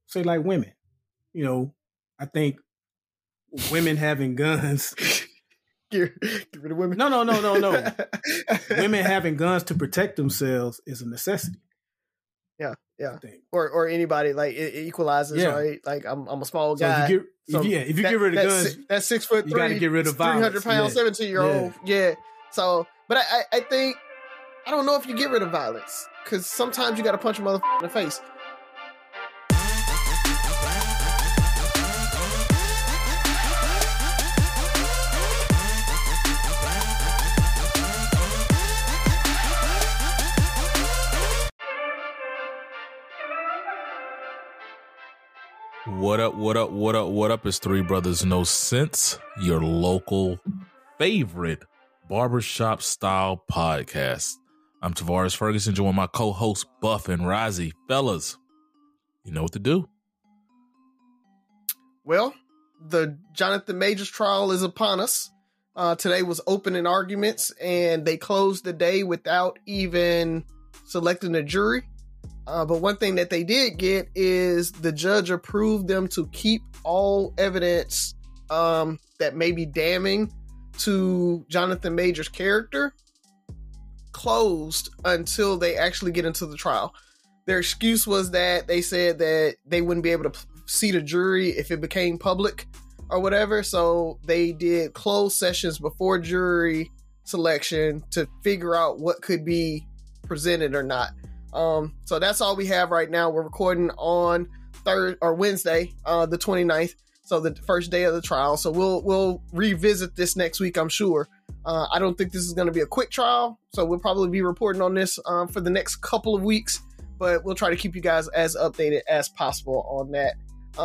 say like women. You know, I think women having guns. Get rid of women. No. Women having guns to protect themselves is a necessity. Yeah. Or anybody, like it equalizes, right? Like I'm a small guy. If you get rid of guns, that's 6'3", you got to get rid of violence. 300 pounds, 17-year-old. Yeah. So, but I think I don't know if you get rid of violence, because sometimes you got to punch a motherfucker in the face. What up? It's Three Brothers No Sense, your local favorite barbershop style podcast. I'm Tavares Ferguson, joined my co-host Buff and Rozzy. Fellas, you know what to do. Well, the Jonathan Majors trial is upon us. Today was opening arguments, and they closed the day without even selecting a jury. But one thing that they did get is the judge approved them to keep all evidence that may be damning to Jonathan Majors' character closed until they actually get into the trial. Their excuse was that they said that they wouldn't be able to seat a jury if it became public or whatever. So they did closed sessions before jury selection to figure out what could be presented or not. So that's all we have right now. We're recording on Wednesday, the 29th. So the first day of the trial. So we'll revisit this next week, I'm sure. I don't think this is going to be a quick trial, so we'll probably be reporting on this for the next couple of weeks, but we'll try to keep you guys as updated as possible on that.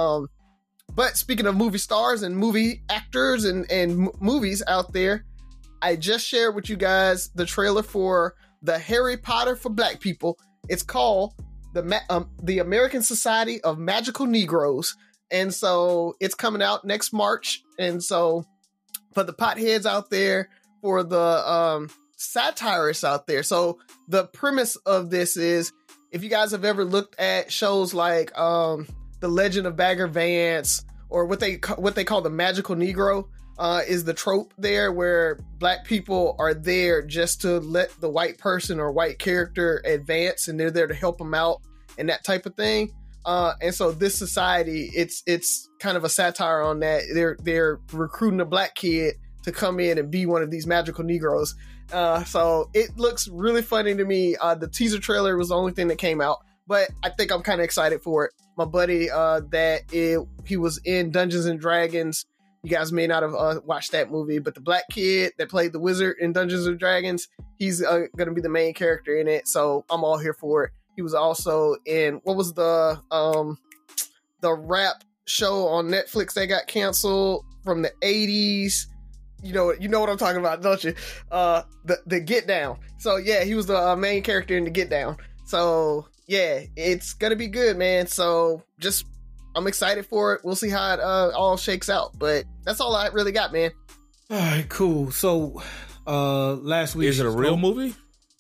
But speaking of movie stars and movie actors and movies out there, I just shared with you guys the trailer for the Harry Potter for Black people. It's called the American Society of Magical Negroes. And so it's coming out next March. And so for the potheads out there, for the satirists out there. So the premise of this is, if you guys have ever looked at shows like The Legend of Bagger Vance, or what they call the Magical Negro, is the trope there where Black people are there just to let the white person or white character advance, and they're there to help them out and that type of thing. And so this society, it's kind of a satire on that. They're recruiting a Black kid to come in and be one of these magical Negroes. So it looks really funny to me. The teaser trailer was the only thing that came out, but I think I'm kind of excited for it. My buddy, he was in Dungeons and Dragons. You guys may not have watched that movie, but the Black kid that played the wizard in Dungeons and Dragons, he's going to be the main character in it. So I'm all here for it. He was also in, what was the rap show on Netflix that got canceled from the 80s? You know what I'm talking about, don't you? The Get Down. So yeah, he was the main character in the Get Down. So yeah, it's gonna be good, man. So I'm excited for it. We'll see how it all shakes out. But that's all I really got, man. All right, cool. So last week, is it a real movie?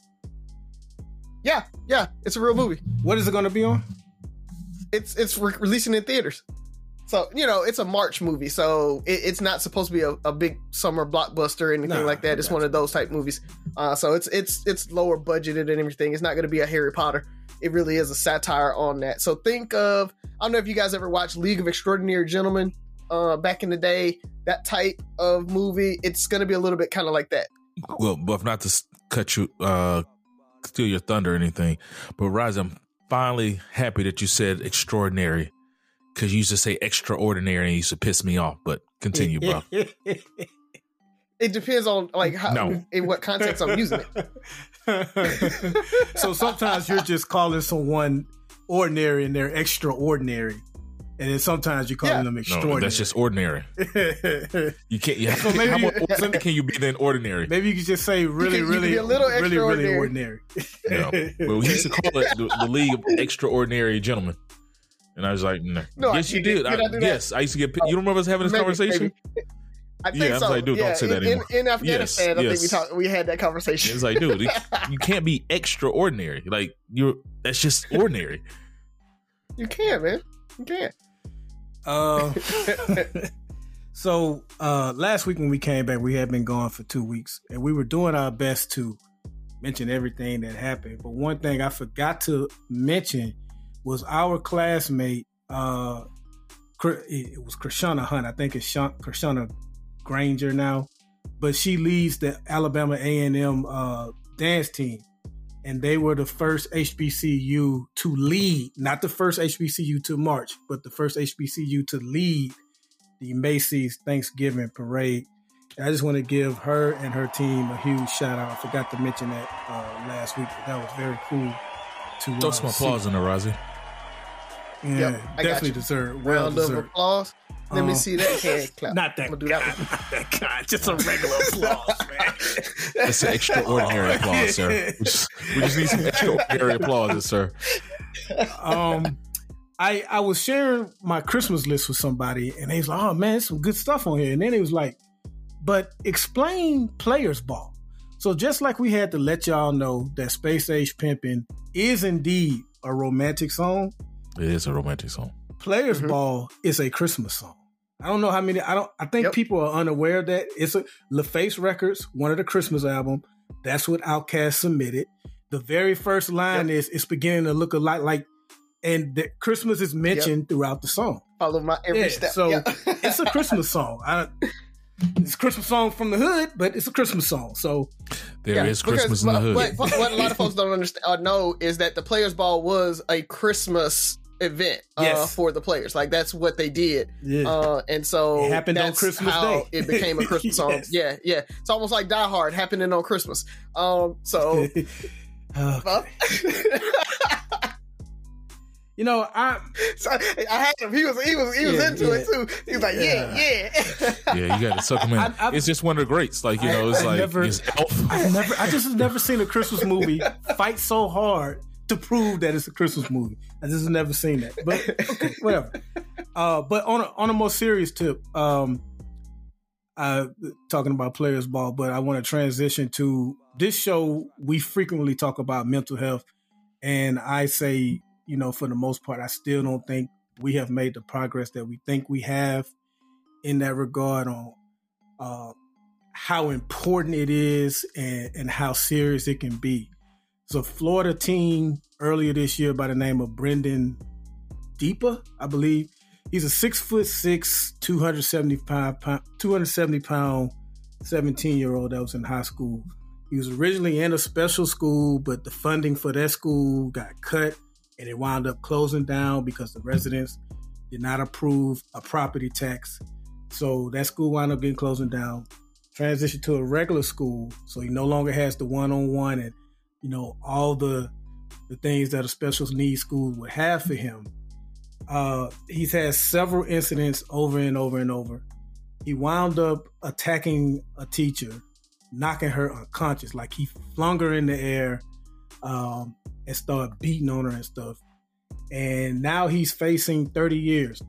Yeah, it's a real movie. What is it going to be on? It's releasing in theaters. So, it's a March movie, so it's not supposed to be a big summer blockbuster or anything like that. It's one of those type movies. So it's lower budgeted and everything. It's not going to be a Harry Potter. It really is a satire on that. So think of, I don't know if you guys ever watched League of Extraordinary Gentlemen back in the day, that type of movie. It's going to be a little bit kind of like that. Well, but not to cut you, steal your thunder or anything, but Rise, I'm finally happy that you said extraordinary, because you used to say extraordinary and it used to piss me off. But continue, bro. It depends on in what context I'm using it. So sometimes you're just calling someone ordinary and they're extraordinary, and then sometimes you're calling them extraordinary. No, that's just ordinary. You can't. Yeah. So maybe how much ordinary can you be then ordinary? Maybe you could just say really ordinary. Yeah. Well, we used to call it the League of Extraordinary Gentlemen. And I was like, no. Yes, you did. Yes, I used to get. You don't remember us having this conversation? I think so. I was like, dude, don't say that anymore. In Afghanistan, I think we had that conversation. It's like, dude, you can't be extraordinary. Like that's just ordinary. You can, man. You can. So last week when we came back, we had been gone for 2 weeks, and we were doing our best to mention everything that happened. But one thing I forgot to mention was our classmate. It was Krishana Hunt. I think it's Krishana Granger now, but she leads the Alabama A&M dance team, and they were the first HBCU to lead, not the first HBCU to march, but the first HBCU to lead the Macy's Thanksgiving Parade. And I just want to give her and her team a huge shout out. I forgot to mention that last week, but that was very cool to throw some applause in there, Rozzy. Yeah, Yep, definitely deserved. Round of applause. Let me see that hand clap. Not that. I'm gonna do that one. Not that kind. Just a regular applause, man. That's an extraordinary applause, sir. We just need some extraordinary applause, sir. I was sharing my Christmas list with somebody, and they was like, "Oh man, there's some good stuff on here." And then he was like, "But explain Players Ball." So just like we had to let y'all know that Space Age Pimpin' is indeed a romantic song. It is a romantic song. Players Ball is a Christmas song. I don't know how many. I think people are unaware of that it's a LaFace Records, one of the Christmas album. That's what Outkast submitted. The very first line is "It's beginning to look a lot like," and the Christmas is mentioned throughout the song. Follow my every step. So it's a Christmas song. It's a Christmas song from the hood, but it's a Christmas song. So there is Christmas in the hood. What a lot of folks don't understand or know is that the Players Ball was a Christmas event for the players. Like that's what they did. Yeah. And so it happened on Christmas Day. It became a Christmas song. Yes. Yeah. It's almost like Die Hard happening on Christmas. So you know, I had him. He was into it too. He was like, yeah. Yeah, you got to suck him in. It's just one of the greats. Like, you know, it's Elf. I just have never seen a Christmas movie fight so hard to prove that it's a Christmas movie. I just have never seen that. But okay, whatever. But on a more serious tip, talking about Players Ball, but I want to transition to this show. We frequently talk about mental health, and I say, you know, for the most part, I still don't think we have made the progress that we think we have in that regard on how important it is and how serious it can be. So Florida teen earlier this year by the name of Brendan Deepa, I believe. He's a 6'6", 270 pound 17-year-old that was in high school. He was originally in a special school, but the funding for that school got cut and it wound up closing down because the residents did not approve a property tax. So that school wound up getting closing down, transitioned to a regular school. So he no longer has the one-on-one and, you know, all the things that a special needs school would have for him. He's had several incidents over and over and over. He wound up attacking a teacher, knocking her unconscious. Like he flung her in the air and started beating on her and stuff. And now he's facing 30 years.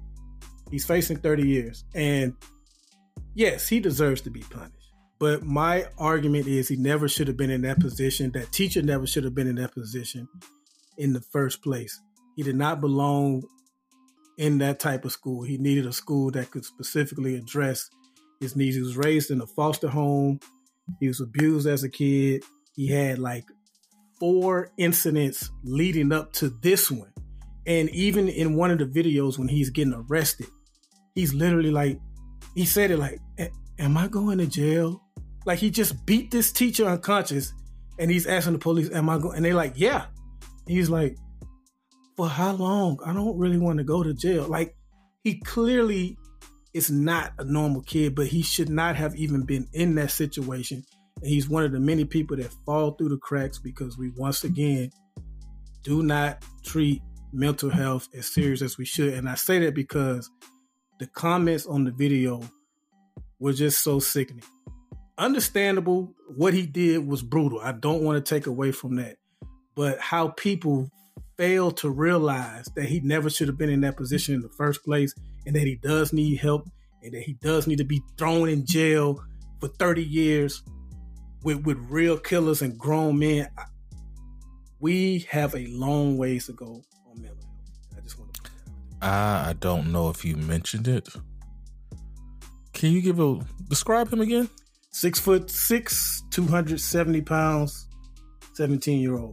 And yes, he deserves to be punished. But my argument is he never should have been in that position. That teacher never should have been in that position in the first place. He did not belong in that type of school. He needed a school that could specifically address his needs. He was raised in a foster home. He was abused as a kid. He had like 4 incidents leading up to this one. And even in one of the videos when he's getting arrested, he's literally like, he said it like, am I going to jail? Like he just beat this teacher unconscious and he's asking the police, am I going? And they're like, yeah. And he's like, for how long? I don't really want to go to jail. Like he clearly is not a normal kid, but he should not have even been in that situation. And he's one of the many people that fall through the cracks because we, once again, do not treat mental health as serious as we should. And I say that because the comments on the video were just so sickening. Understandable, what he did was brutal. I don't want to take away from that. But how people fail to realize that he never should have been in that position in the first place, and that he does need help, and that he does need to be thrown in jail for 30 years with real killers and grown men. We have a long ways to go on mental health. I just want to put that out there. I don't know if you mentioned it. Can you describe him again? 6'6", 270 pounds, 17-year-old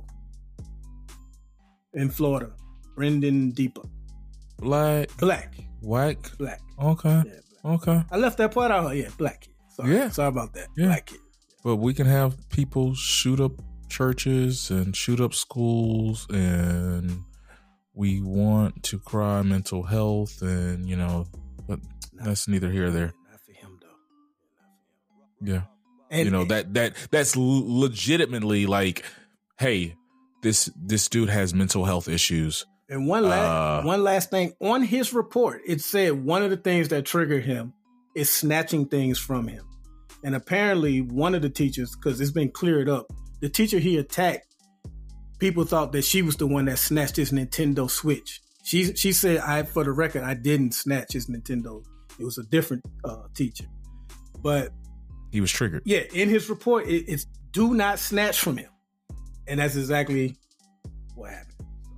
in Florida. Brendan Deepa. Black. Black. Okay. Yeah, black. Okay. I left that part out. Yeah, black kid. Sorry about that. Yeah. Black kid. But we can have people shoot up churches and shoot up schools, and we want to cry mental health, and but that's neither here or there. Not for him though. Yeah. And that's legitimately like, hey, this dude has mental health issues. And one last thing on his report, it said one of the things that triggered him is snatching things from him. And apparently one of the teachers, because it's been cleared up, the teacher he attacked, people thought that she was the one that snatched his Nintendo Switch. She said, for the record, I didn't snatch his Nintendo. It was a different teacher. But he was triggered. Yeah, in his report, it's do not snatch from him. And that's exactly what happened.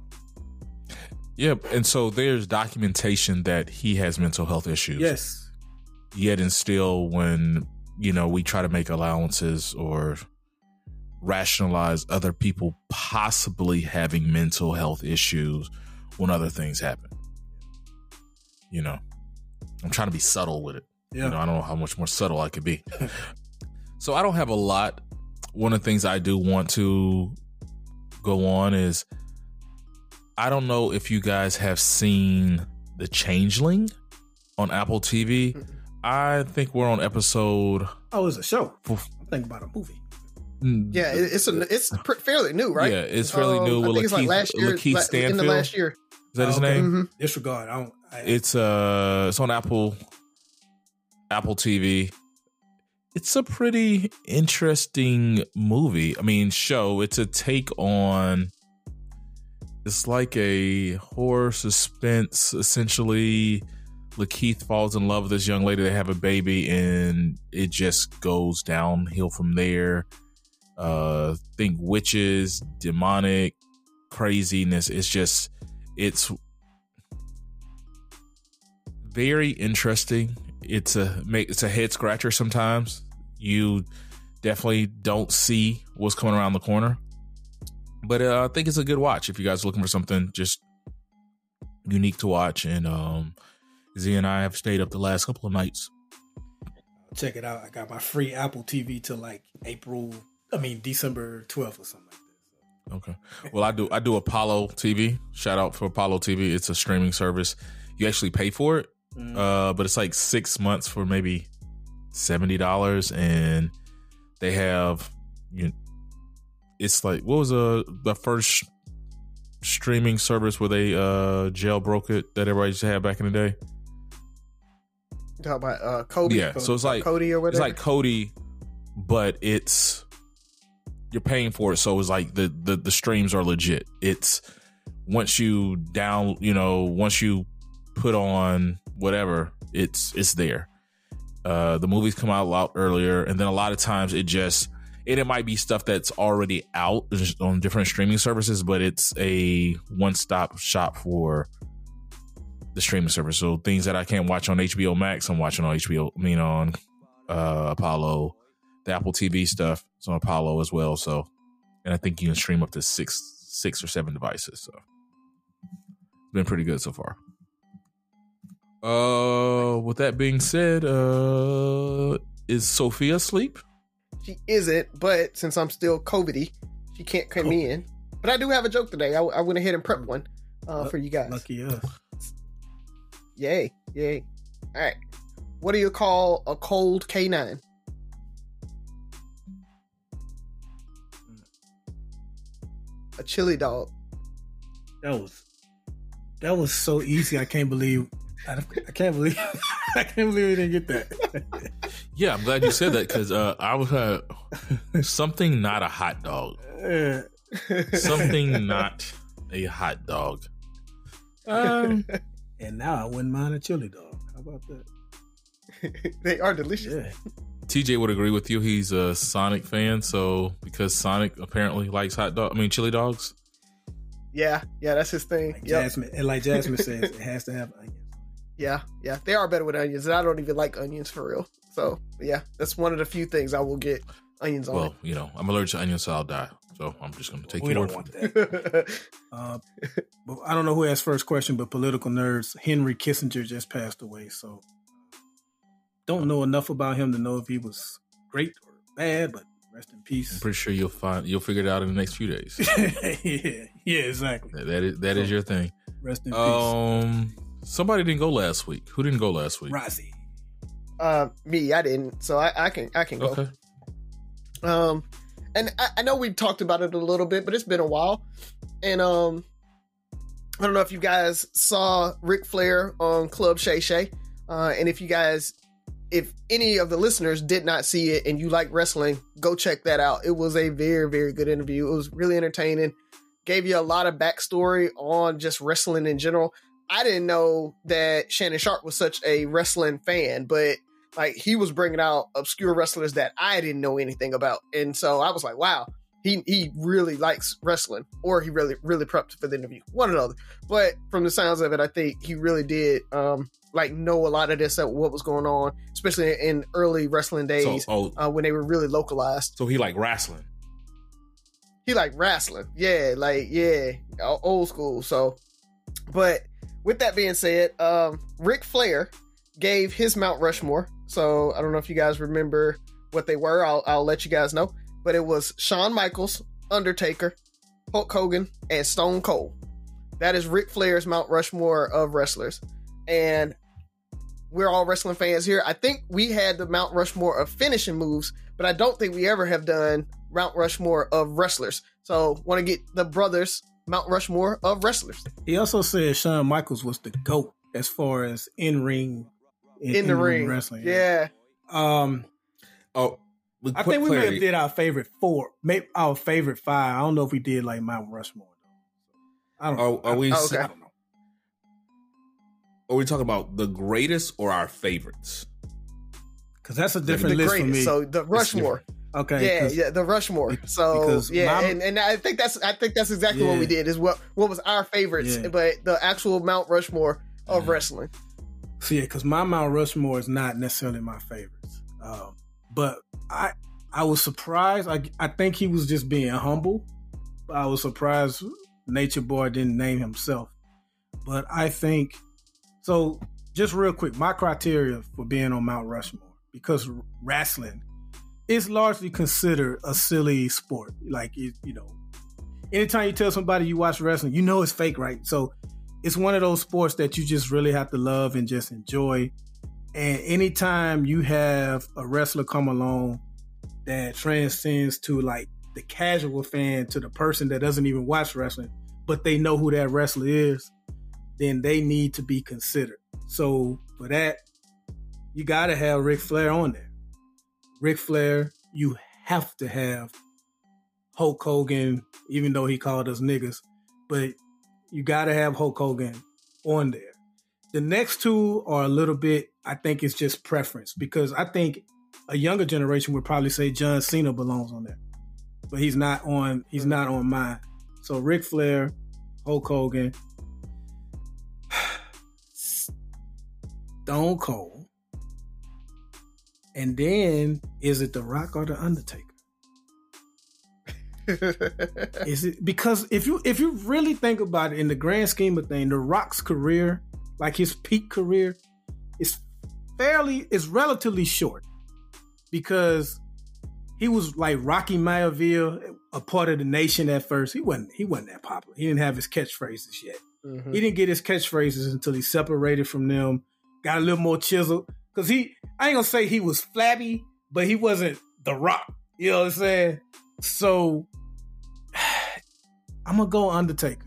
Yep. And so there's documentation that he has mental health issues. Yes. Yet and still, when, we try to make allowances or rationalize other people possibly having mental health issues when other things happen. I'm trying to be subtle with it. Yeah. I don't know how much more subtle I could be. So I don't have a lot. One of the things I do want to go on is, I don't know if you guys have seen The Changeling on Apple TV. Mm-hmm. I think we're on episode. Oh, it's a show. I'm thinking about a movie. Yeah, it's fairly new, right? Yeah, it's fairly new. I think it's like last year, Lakeith Stanfield. in the last year. Is that his name? Mm-hmm. Disregard. It's on Apple TV. It's a pretty interesting movie. I mean, show. It's a take on. It's like a horror suspense. Essentially, Lakeith falls in love with this young lady. They have a baby, and it just goes downhill from there. Think witches, demonic craziness. It's very interesting. It's a head scratcher sometimes. You definitely don't see what's coming around the corner. But I think it's a good watch if you guys are looking for something just unique to watch. And Z and I have stayed up the last couple of nights. Check it out. I got my free Apple TV till like December 12th or something like that. Okay. Well, I do Apollo TV. Shout out for Apollo TV. It's a streaming service. You actually pay for it, but it's like 6 months for maybe $70, and they have it's like, what was the first streaming service where they jailbroke it that everybody used to have back in the day? You talk about Kodi. Yeah, so it's like Kodi or whatever. It's like Kodi, but you're paying for it, so it's like the streams are legit. It's once you put on whatever, it's there. The movies come out a lot earlier, and then a lot of times it might be stuff that's already out on different streaming services, but it's a one-stop shop for the streaming service. So things that I can't watch on HBO Max, I'm watching on on Apollo. The Apple TV stuff is on Apollo as well. So, and I think you can stream up to six or seven devices. So it's been pretty good so far. With that being said, is Sophia asleep? She isn't, but since I'm still COVID-y, she can't come in. But I do have a joke today. I went ahead and prepped one for you guys. Lucky us. Yay. All right. What do you call a cold K9? A chili dog. That was so easy. I can't believe we didn't get that. Yeah, I'm glad you said that, because I was something not a hot dog. Something not a hot dog. And now I wouldn't mind a chili dog. How about that? They are delicious. Yeah. TJ would agree with you. He's a Sonic fan, so because Sonic apparently likes chili dogs. Yeah, that's his thing. Like Jasmine, and like Jasmine says, it has to have onions. Yeah, they are better with onions, and I don't even like onions for real. So yeah, that's one of the few things I will get onions on. Well, you know, I'm allergic to onions, so I'll die. So I'm just going to take We your don't word want for it. that. But I don't know who asked first question, but political nerds, Henry Kissinger just passed away, so don't know enough about him to know if he was great or bad, but rest in peace. I'm pretty sure you'll figure it out in the next few days. yeah, exactly. That is your thing. Rest in peace. Somebody didn't go last week. Who didn't go last week? Rozzy. Me, I didn't, so I can go. Okay. And I know we've talked about it a little bit, but it's been a while. And I don't know if you guys saw Ric Flair on Club Shay Shay. And if any of the listeners did not see it and you like wrestling, go check that out. It was a very, very good interview. It was really entertaining. Gave you a lot of backstory on just wrestling in general. I didn't know that Shannon Sharp was such a wrestling fan, but like he was bringing out obscure wrestlers that I didn't know anything about. And so I was like, wow, he really likes wrestling, or he really, really prepped for the interview, one or the other. But from the sounds of it, I think he really did know a lot of this, what was going on, especially in early wrestling days when they were really localized. So he liked wrestling. He liked wrestling. Yeah, old school. So, but with that being said, Ric Flair gave his Mount Rushmore. So I don't know if you guys remember what they were. I'll let you guys know. But it was Shawn Michaels, Undertaker, Hulk Hogan, and Stone Cold. That is Ric Flair's Mount Rushmore of wrestlers. And we're all wrestling fans here. I think we had the Mount Rushmore of finishing moves, but I don't think we ever have done Mount Rushmore of wrestlers. So want to get the brothers Mount Rushmore of wrestlers. He also said Shawn Michaels was the GOAT as far as in-ring wrestling. Yeah. I think we may have did our favorite four, maybe our favorite five. I don't know if we did like Mount Rushmore. I don't know. I don't know. Are we talking about the greatest or our favorites? Because that's a different list for me. So the Rushmore. Okay. Yeah, the Rushmore. So and I think that's exactly what we did. Is what was our favorites, but the actual Mount Rushmore of wrestling. So because my Mount Rushmore is not necessarily my favorites, but I was surprised. I think he was just being humble. I was surprised Nature Boy didn't name himself, but I think so. Just real quick, my criteria for being on Mount Rushmore, because wrestling is largely considered a silly sport. Like, anytime you tell somebody you watch wrestling, you know it's fake, right? So it's one of those sports that you just really have to love and just enjoy. And anytime you have a wrestler come along that transcends to like the casual fan, to the person that doesn't even watch wrestling, but they know who that wrestler is, then they need to be considered. So for that, you got to have Ric Flair on there. Ric Flair, you have to have Hulk Hogan, even though he called us niggas, but you got to have Hulk Hogan on there. The next two are a little bit, I think it's just preference, because I think a younger generation would probably say John Cena belongs on there, but he's not on mine. So Ric Flair, Hulk Hogan, Stone Cold, and then is it The Rock or The Undertaker? Is it, because if you really think about it in the grand scheme of things, The Rock's career, like his peak career, is relatively short, because he was like Rocky Maivia, a part of the Nation at first. He wasn't that popular. He didn't have his catchphrases yet. Mm-hmm. He didn't get his catchphrases until he separated from them, got a little more chiseled. Because I ain't gonna say he was flabby, but he wasn't The Rock. You know what I'm saying? So I'm gonna go Undertaker.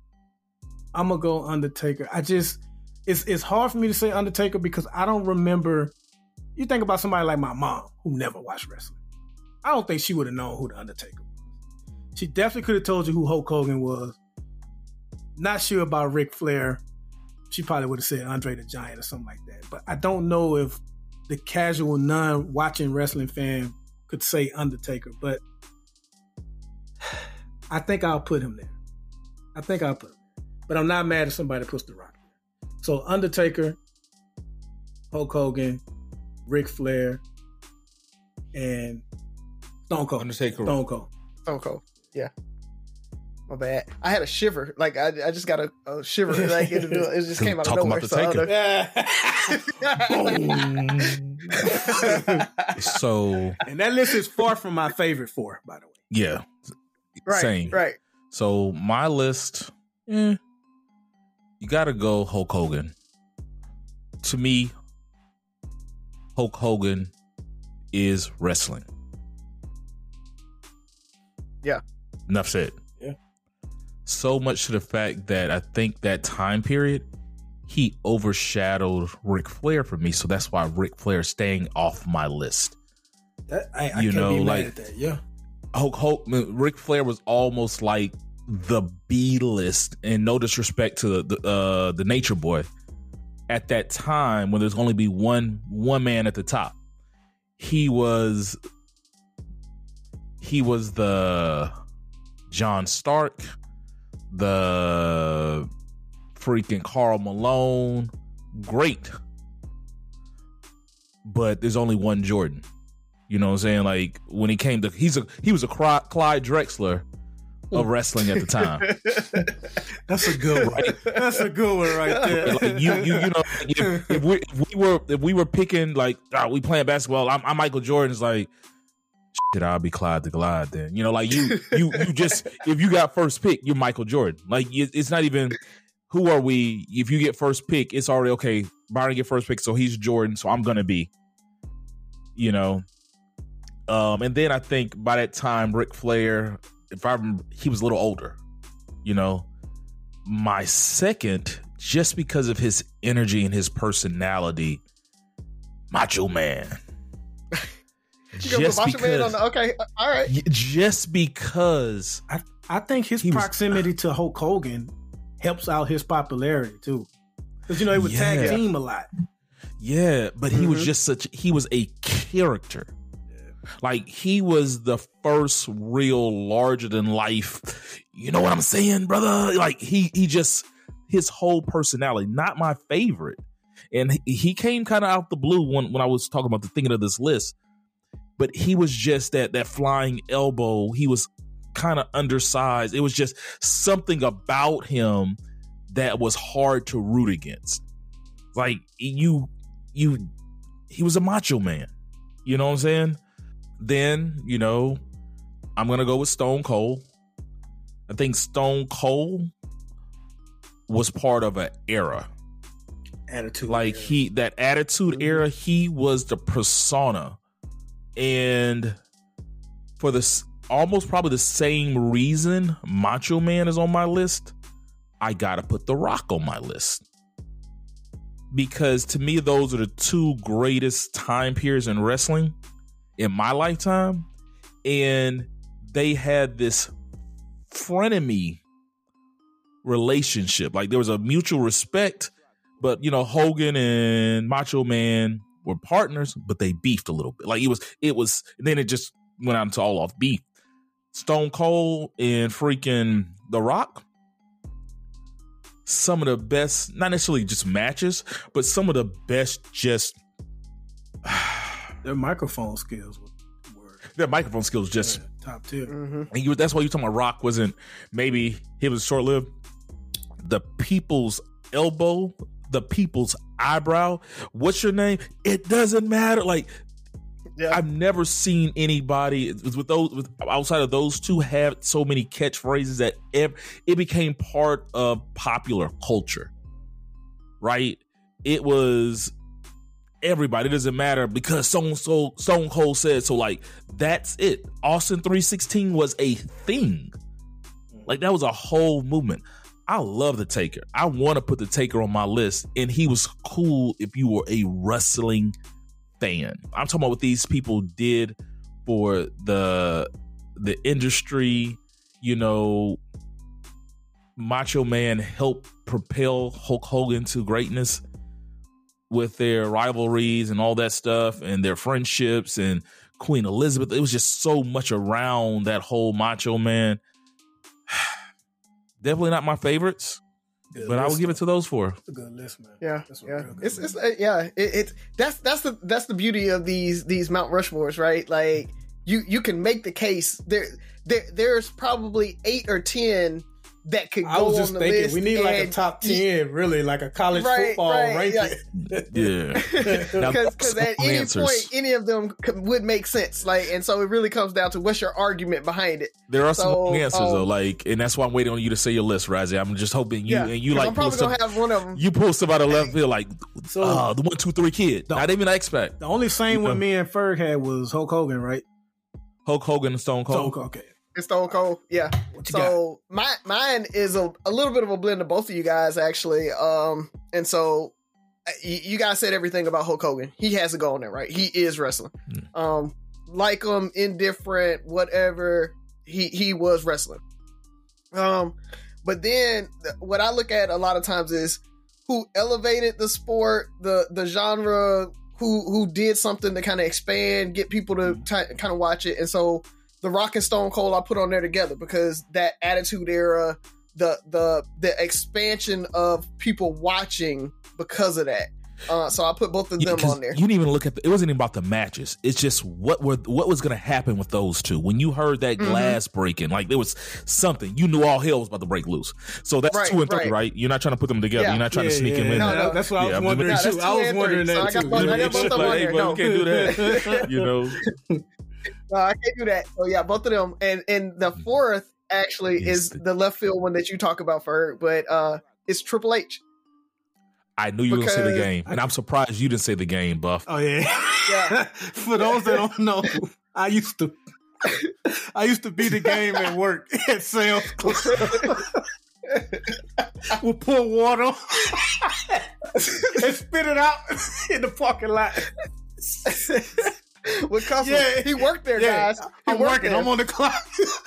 It's hard for me to say Undertaker because I don't remember. You think about somebody like my mom who never watched wrestling. I don't think she would have known who the Undertaker was. She definitely could have told you who Hulk Hogan was. Not sure about Ric Flair. She probably would have said Andre the Giant or something like that. But I don't know if the casual non-watching wrestling fan could say Undertaker. But I think I'll put him there. I think I'll put him there. But I'm not mad if somebody puts The Rock there. So Undertaker, Hulk Hogan, Ric Flair, and Stone Cold. Undertaker. Stone Cold. Stone Cold. Yeah. My bad. I had a shiver. Like I just got a shiver. Like it just came out of nowhere. So, and that list is far from my favorite 4, by the way. Yeah. Right. Same. Right. So my list, you gotta go Hulk Hogan. To me, Hulk Hogan is wrestling. Yeah. Enough said. Yeah. So much to the fact that I think that time period, he overshadowed Ric Flair for me. So that's why Ric Flair is staying off my list. I can't be mad at that. Yeah. Ric Flair was almost like the B list, and no disrespect to the Nature Boy. At that time, when there's only be one man at the top, he was the John Stark, the freaking Karl Malone, great, but there's only one Jordan. You know what I'm saying? Like when he came to, he was a Clyde Drexler of wrestling at the time. That's a good one. Right? That's a good one right there. Like you know, if we were picking like we playing basketball, I'm Michael Jordan's like, shit, I'll be Clyde the Glide then. You know, like you just, if you got first pick, you're Michael Jordan. Like it's not even who are we. If you get first pick, it's already okay. Byron get first pick, so he's Jordan, so I'm gonna be. You know. And then I think by that time, Ric Flair, he was a little older, you know. My second, just because of his energy and his personality, Macho Man. Just because, okay, all right. Just because I think his proximity to Hulk Hogan helps out his popularity too, because they would tag team a lot. Yeah, but he was just he was a character. Like he was the first real larger than life. You know what I'm saying, brother? Like he just, his whole personality, not my favorite. And he came kind of out the blue when I was talking about the thinking of this list, but he was just that flying elbow. He was kind of undersized. It was just something about him that was hard to root against. Like he was a macho man. You know what I'm saying? Then, I'm going to go with Stone Cold. I think Stone Cold was part of an era. Attitude. Like that attitude era, he was the persona. And for this almost probably the same reason Macho Man is on my list, I got to put The Rock on my list. Because to me, those are the two greatest time periods in wrestling in my lifetime, and they had this frenemy relationship. Like there was a mutual respect, but Hogan and Macho Man were partners, but they beefed a little bit. Like it was, and then it just went out into all off beef. Stone Cold and freaking The Rock, some of the best, not necessarily just matches, but some of the best just. Their microphone skills were just top tier. Mm-hmm. And that's why you talking about Rock wasn't, maybe he was short lived. The people's elbow, the people's eyebrow. What's your name? It doesn't matter. Like I've never seen anybody with outside of those two have so many catchphrases that it became part of popular culture. Right? It was. Everybody, it doesn't matter because Stone Cold said so. Like that's it. Austin 316 was a thing. Like that was a whole movement. I love the Taker. I want to put the Taker on my list, and he was cool if you were a wrestling fan. I'm talking about what these people did for the industry. Macho Man helped propel Hulk Hogan to greatness with their rivalries and all that stuff and their friendships and Queen Elizabeth. It was just so much around that whole Macho Man. Definitely not my favorites, but I would give it to those four. It's a good list, man. Yeah, That's that's the beauty of these Mount Rushmores, right? Like you can make the case. There's probably 8 or 10 that could go I was just on the thinking list. we need like a top 10, really, like a college football ranking. Yeah, because at any point, any of them would make sense. Like, and so it really comes down to what's your argument behind it. There are some wrong answers though, like, and that's why I'm waiting on you to say your list, Razzie. I'm just hoping you and you like. I'm probably gonna have one of them. You pull somebody left field like, the 1, 2, 3 kid. I didn't even expect. The only same one me and Ferg had was Hulk Hogan, right? Hulk Hogan and Stone Cold. Okay. It's Stone Cold, yeah. So mine is a little bit of a blend of both of you guys, actually. And so you guys said everything about Hulk Hogan. He has to go on there, right? He is wrestling. Like him, indifferent, whatever. He was wrestling. But then what I look at a lot of times is who elevated the sport, the genre, who did something to kind of expand, get people to kind of watch it, and so. The Rock and Stone Cold I put on there together because that Attitude Era, the expansion of people watching because of that. So I put both of them on there. You didn't even look at it wasn't even about the matches. It's just what was going to happen with those two. When you heard that glass breaking, like there was something, you knew all hell was about to break loose. So that's 2 and 3, right? You're not trying to put them together. You're not trying to sneak them in. No, that's what I was wondering too. I was wondering that too. I got both of them on there. You can't do that. You know. No, I can't do that. So yeah, both of them. And the fourth actually is the left field one that you talk about, Ferg, but it's Triple H. I knew you were going to say the game, and I'm surprised you didn't say the game, Buff. Oh yeah. For those that don't know, I used to be the game at work at sales. We'll pour water and spit it out in the parking lot. With customers. Yeah, he worked there, guys. I'm working. I'm on the clock.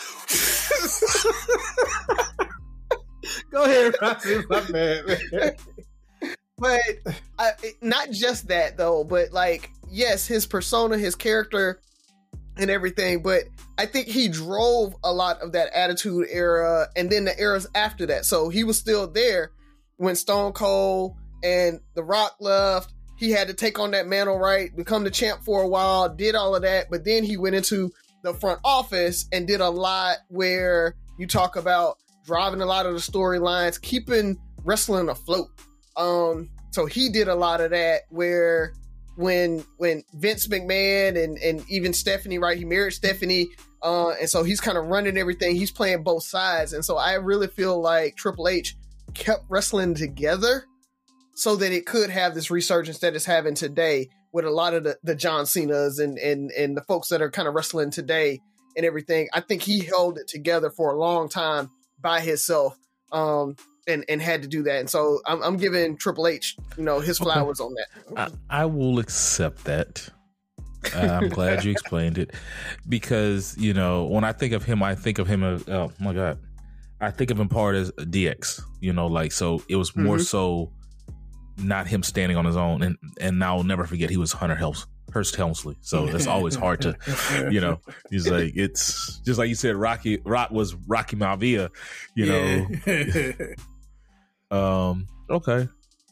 Go ahead, Rocky. My bad, man. But not just that, though. But like, yes, his persona, his character, and everything. But I think he drove a lot of that Attitude Era, and then the eras after that. So he was still there when Stone Cold and The Rock left. He had to take on that mantle, right? Become the champ for a while, did all of that, but then he went into the front office and did a lot where you talk about driving a lot of the storylines, keeping wrestling afloat. So he did a lot of that where when Vince McMahon and even Stephanie, right? He married Stephanie, and so he's kind of running everything. He's playing both sides, and so I really feel like Triple H kept wrestling together so that it could have this resurgence that it's having today with a lot of the John Cenas and the folks that are kind of wrestling today and everything. I think he held it together for a long time by himself, and had to do that. And so I'm giving Triple H, his flowers on that. I will accept that. I'm glad you explained it because, when I think of him, I think of him as, oh my God, I think of him part as a DX, so it was more so not him standing on his own, and I'll never forget he was Hunter Hearst Helmsley. So that's always hard to, he's like, it's just like you said, Rock was Rocky Maivia, Okay,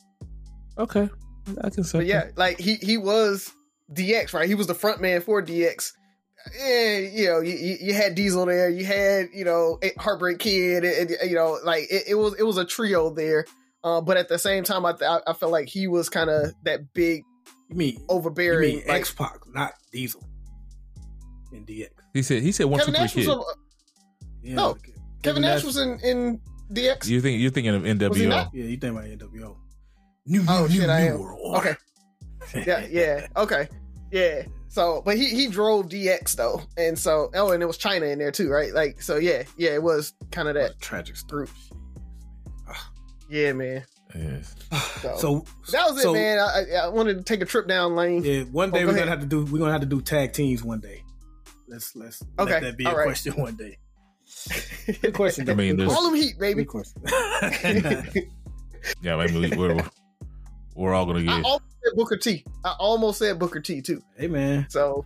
I can say. But yeah, like he was DX, right? He was the front man for DX. And, you had Diesel there, you had Heartbreak Kid, and it was a trio there. But at the same time, I felt like he was kind of that big, overbearing. You mean X-Pac, not Diesel in DX. He said 1, 2, 3 Kid. No, Kevin Nash was in DX. You're thinking of NWO? Was he not? Yeah, you think about NWO. I am. Okay. Yeah. Okay. Yeah. So, but he drove DX though, and so and it was China in there too, right? Like, so yeah, it was kind of that tragic group. Yeah, man. Yes. So that was it, man. I wanted to take a trip down lane. Yeah, one day we're gonna have to do tag teams one day. Let's let that be a question one day. Good question. I mean, all them heat, baby. Good question. Yeah, maybe we're all gonna get. I almost said Booker T too. Hey, man. So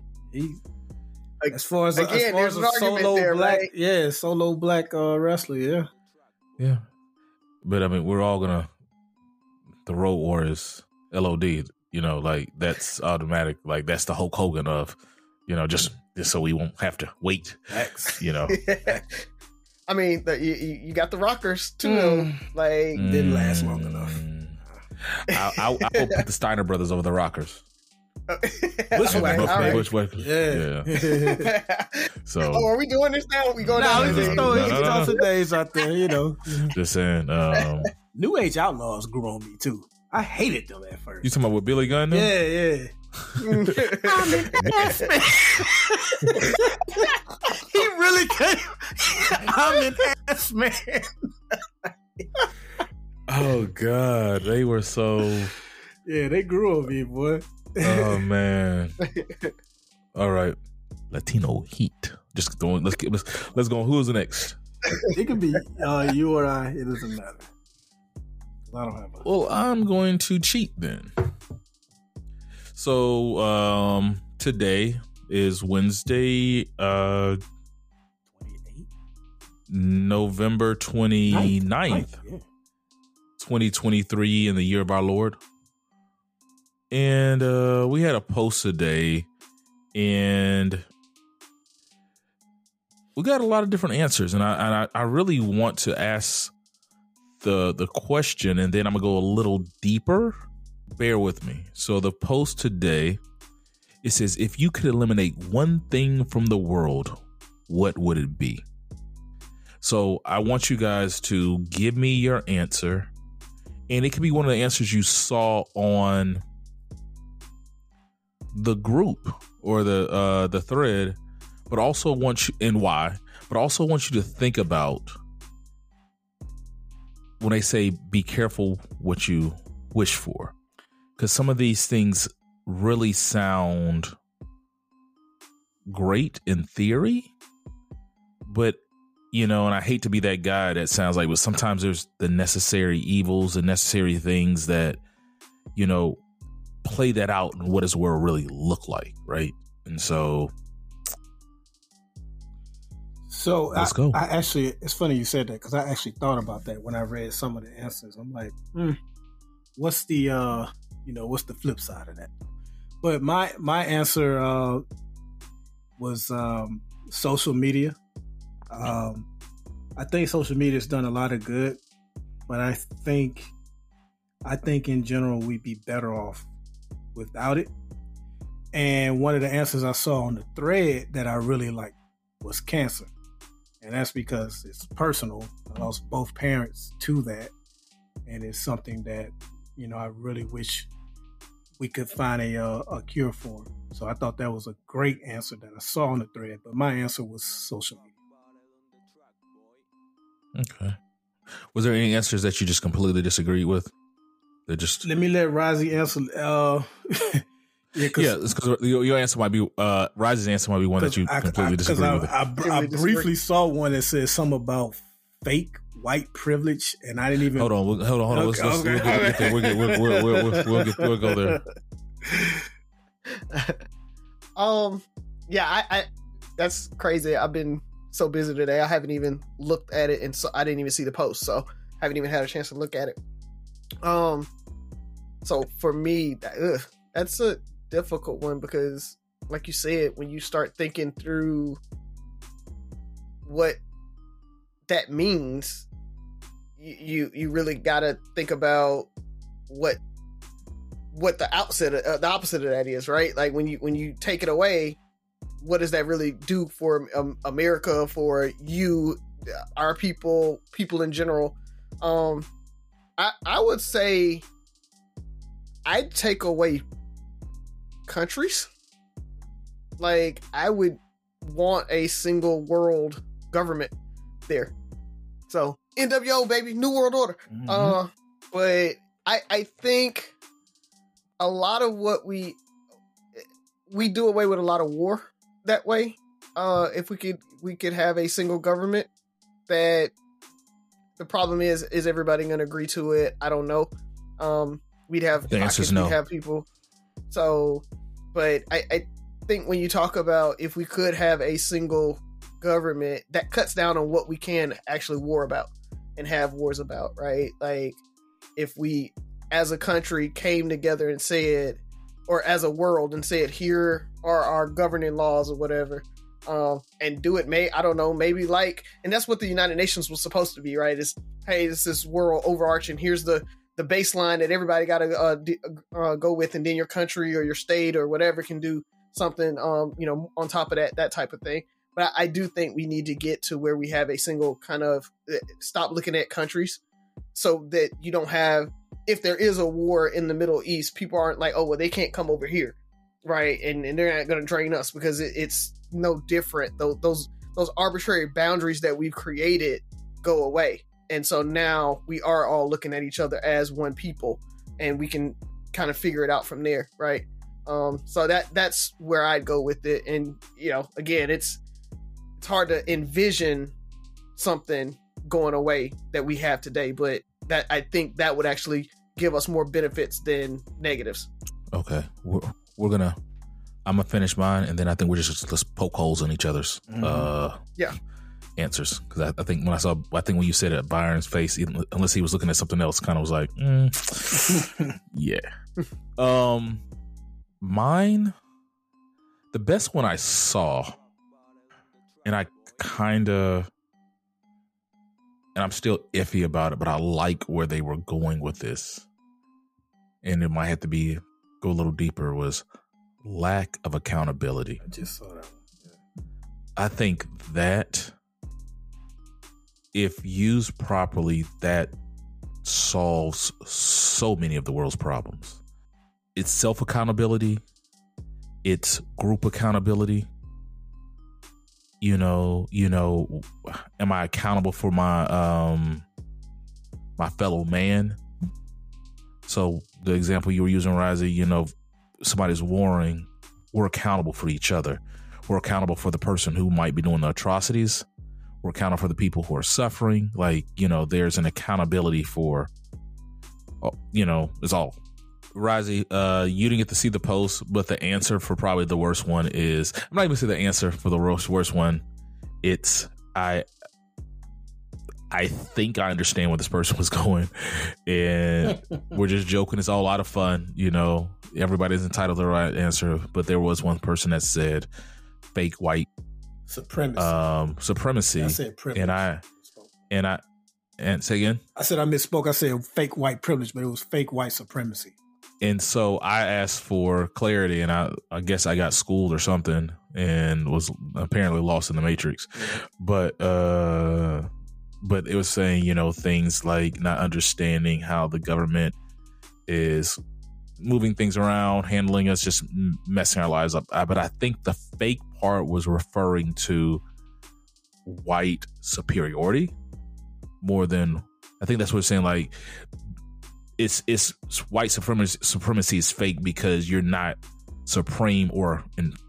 as far as a solo there, black, right? solo black wrestler, yeah. Yeah. But I mean, we're all gonna. The Road Warriors, LOD. Like that's automatic. Like that's the Hulk Hogan of, just so we won't have to wait. X. I mean, you got the Rockers too. Like didn't last long enough. I will put the Steiner brothers over the Rockers. Which way? Which way? Yeah. So, are we doing this now? We going down? Throw some days out there. Just saying. New Age Outlaws grew on me too. I hated them at first. You talking about with Billy Gunn? Then? Yeah. I'm an X-Man. He really came. I'm an X-Man. Oh God, they were so. Yeah, they grew on me, boy. Oh man. All right, Latino Heat. Just going. Let's go. Who's the next? It could be you or I. It doesn't matter. I don't have a... Well, I'm going to cheat then. So today is Wednesday, 28? November 29th, 2023 in the year of our Lord. And we had a post today, and we got a lot of different answers. And I really want to ask the question, and then I'm gonna go a little deeper. Bear with me. So the post today, it says, if you could eliminate one thing from the world, what would it be? So I want you guys to give me your answer, and it could be one of the answers you saw on the group or the thread, but also want you, and why, but also want you to think about when they say be careful what you wish for, because some of these things really sound great in theory, but and I hate to be that guy that sounds like, but sometimes there's the necessary evils and necessary things that play that out and what does the world really look like, right? And so let's go. I actually, it's funny you said that, because I actually thought about that when I read some of the answers. I'm like, what's the what's the flip side of that? But my answer was social media. I think social media has done a lot of good, but I think in general we'd be better off without it. And one of the answers I saw on the thread that I really liked was cancer. And that's because it's personal. I lost both parents to that. And it's something that, I really wish we could find a cure for. So I thought that was a great answer that I saw on the thread. But my answer was social media. Okay. Was there any answers that you just completely disagreed with? Let me let Rozzy answer. It's because your answer might be Rise's answer might be one that you completely disagree with. I briefly saw one that said something about fake white privilege, and I didn't even hold on. Okay, We'll go there. I that's crazy. I've been so busy today. I haven't even looked at it, and so I didn't even see the post, so I haven't even had a chance to look at it. So for me, that's a difficult one, because like you said, when you start thinking through what that means, you really gotta think about what the opposite of that is, right? Like when you take it away, what does that really do for America, for you, our people in general? I would say I'd take away countries. Like, I would want a single world government there. So, NWO, baby, New World Order. Mm-hmm. But I think a lot of what we do away with a lot of war that way. If we could have a single government. That the problem is everybody going to agree to it? I don't know. We'd have the answer is no. We'd have people. So, but I think when you talk about if we could have a single government, that cuts down on what we can actually war about. and have wars about, right? Like, if we as a country came together and said, or as a world and said, here are our governing laws or whatever, and do it, maybe like, and that's what the United Nations was supposed to be, right? Is, hey, this is world overarching. Here's the baseline that everybody got to go with, and then your country or your state or whatever can do something, on top of that type of thing. But I do think we need to get to where we have a single kind of stop looking at countries, so that you don't have, if there is a war in the Middle East, people aren't like, oh, well, they can't come over here, right? And they're not going to drain us, because it's no different. Those arbitrary boundaries that we've created go away. And so now we are all looking at each other as one people, and we can kind of figure it out from there, right? So that's where I'd go with it. And, again, it's hard to envision something going away that we have today, but that, I think that would actually give us more benefits than negatives. Okay. I'm gonna finish mine, and then I think let's poke holes in each other's answers, because I think when you said it, Byron's face, unless he was looking at something else, kind of was like, yeah. Mine, the best one I saw, and I'm still iffy about it, but I like where they were going with this, and it might have to go a little deeper, was lack of accountability. I just saw that one. Yeah. I think that if used properly, that solves so many of the world's problems. It's self-accountability. It's group accountability. Am I accountable for my my fellow man? So the example you were using, Razi, somebody's warring, we're accountable for each other. We're accountable for the person who might be doing the atrocities. We're accountable for the people who are suffering. Like, there's an accountability for, it's all. Razi, you didn't get to see the post, but the answer for probably the worst one is, I'm not even saying the answer for the worst one. It's, I think I understand where this person was going, and we're just joking. It's all a lot of fun. Everybody's entitled to the right answer, but there was one person that said fake white supremacy. I said privilege. And say again? I said I misspoke. I said fake white privilege, but it was fake white supremacy. And so I asked for clarity, and I guess I got schooled or something, and was apparently lost in the matrix. But it was saying, things like not understanding how the government is moving things around, handling us, just messing our lives up. But I think the fake part was referring to white superiority more than, I think that's what it's saying. Like, it's white supremacy is fake because you're not supreme or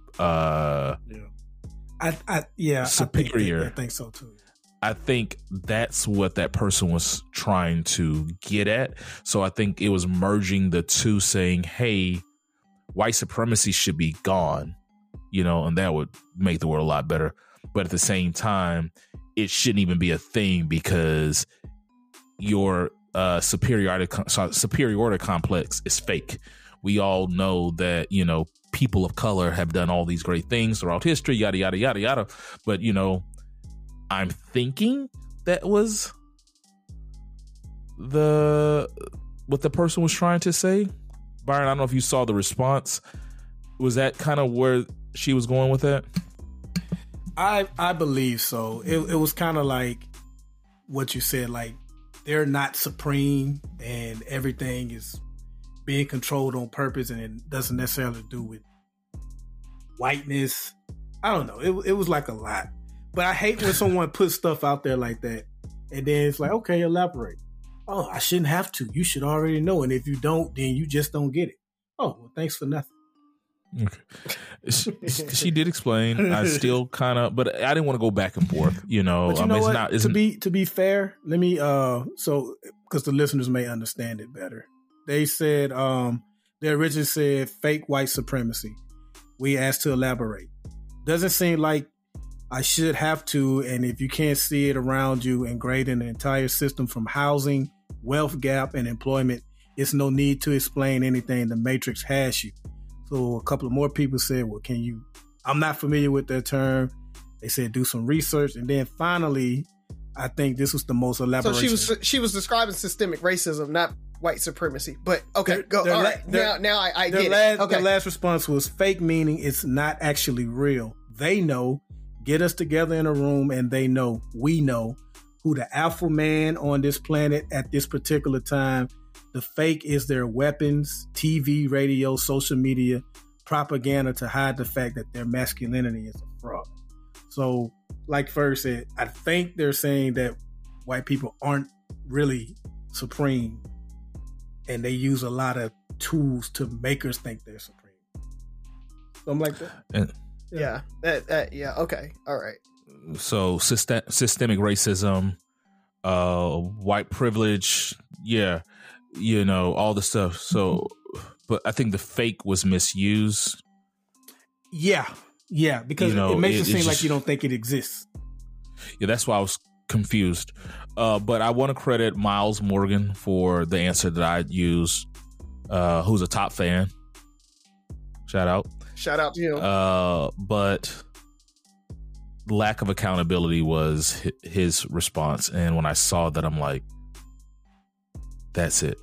superior. I think so too. I think that's what that person was trying to get at. So I think it was merging the two, saying, hey, white supremacy should be gone, and that would make the world a lot better. But at the same time, it shouldn't even be a thing, because your superiority complex is fake. We all know that, people of color have done all these great things throughout history, yada, yada, yada, yada. But, I'm thinking that was what the person was trying to say. Byron, I don't know if you saw the response. Was that kind of where she was going with that? I believe so. It was kind of like what you said, like they're not supreme and everything is being controlled on purpose, and it doesn't necessarily do with whiteness. I don't know. It was like a lot. But I hate when someone puts stuff out there like that, and then it's like, okay, elaborate. Oh, I shouldn't have to. You should already know. And if you don't, then you just don't get it. Oh, well, thanks for nothing. Okay. She did explain. I still kind of, but I didn't want to go back and forth. But you know what? To be fair, let me so because the listeners may understand it better. They said they originally said fake white supremacy. We asked to elaborate. Doesn't seem like I should have to, and if you can't see it around you and grading the entire system from housing, wealth gap, and employment, it's no need to explain anything. The Matrix has you. So a couple of more people said, well, can you, I'm not familiar with that term. They said, do some research. And then finally, I think this was the most elaboration. So she was describing systemic racism, not white supremacy. But okay, go. All right. Now I get it. Okay. The last response was fake, meaning it's not actually real. They know. Get us together in a room and we know who the alpha man on this planet at this particular time. The fake is their weapons, TV, radio, social media, propaganda to hide the fact that their masculinity is a fraud. So, like Ferg said, I think they're saying that white people aren't really supreme and they use a lot of tools to make us think they're supreme. Something like that. Yeah. Yeah. Okay. All right. So systemic racism, white privilege. Yeah. You know, all the stuff. So, but I think the fake was misused. Yeah. Yeah. Because it makes it seem like you don't think it exists. Yeah. That's why I was confused. But I want to credit Miles Morgan for the answer that I used, who's a top fan. Shout out to you. But lack of accountability was his response. And when I saw that, I'm like, that's it.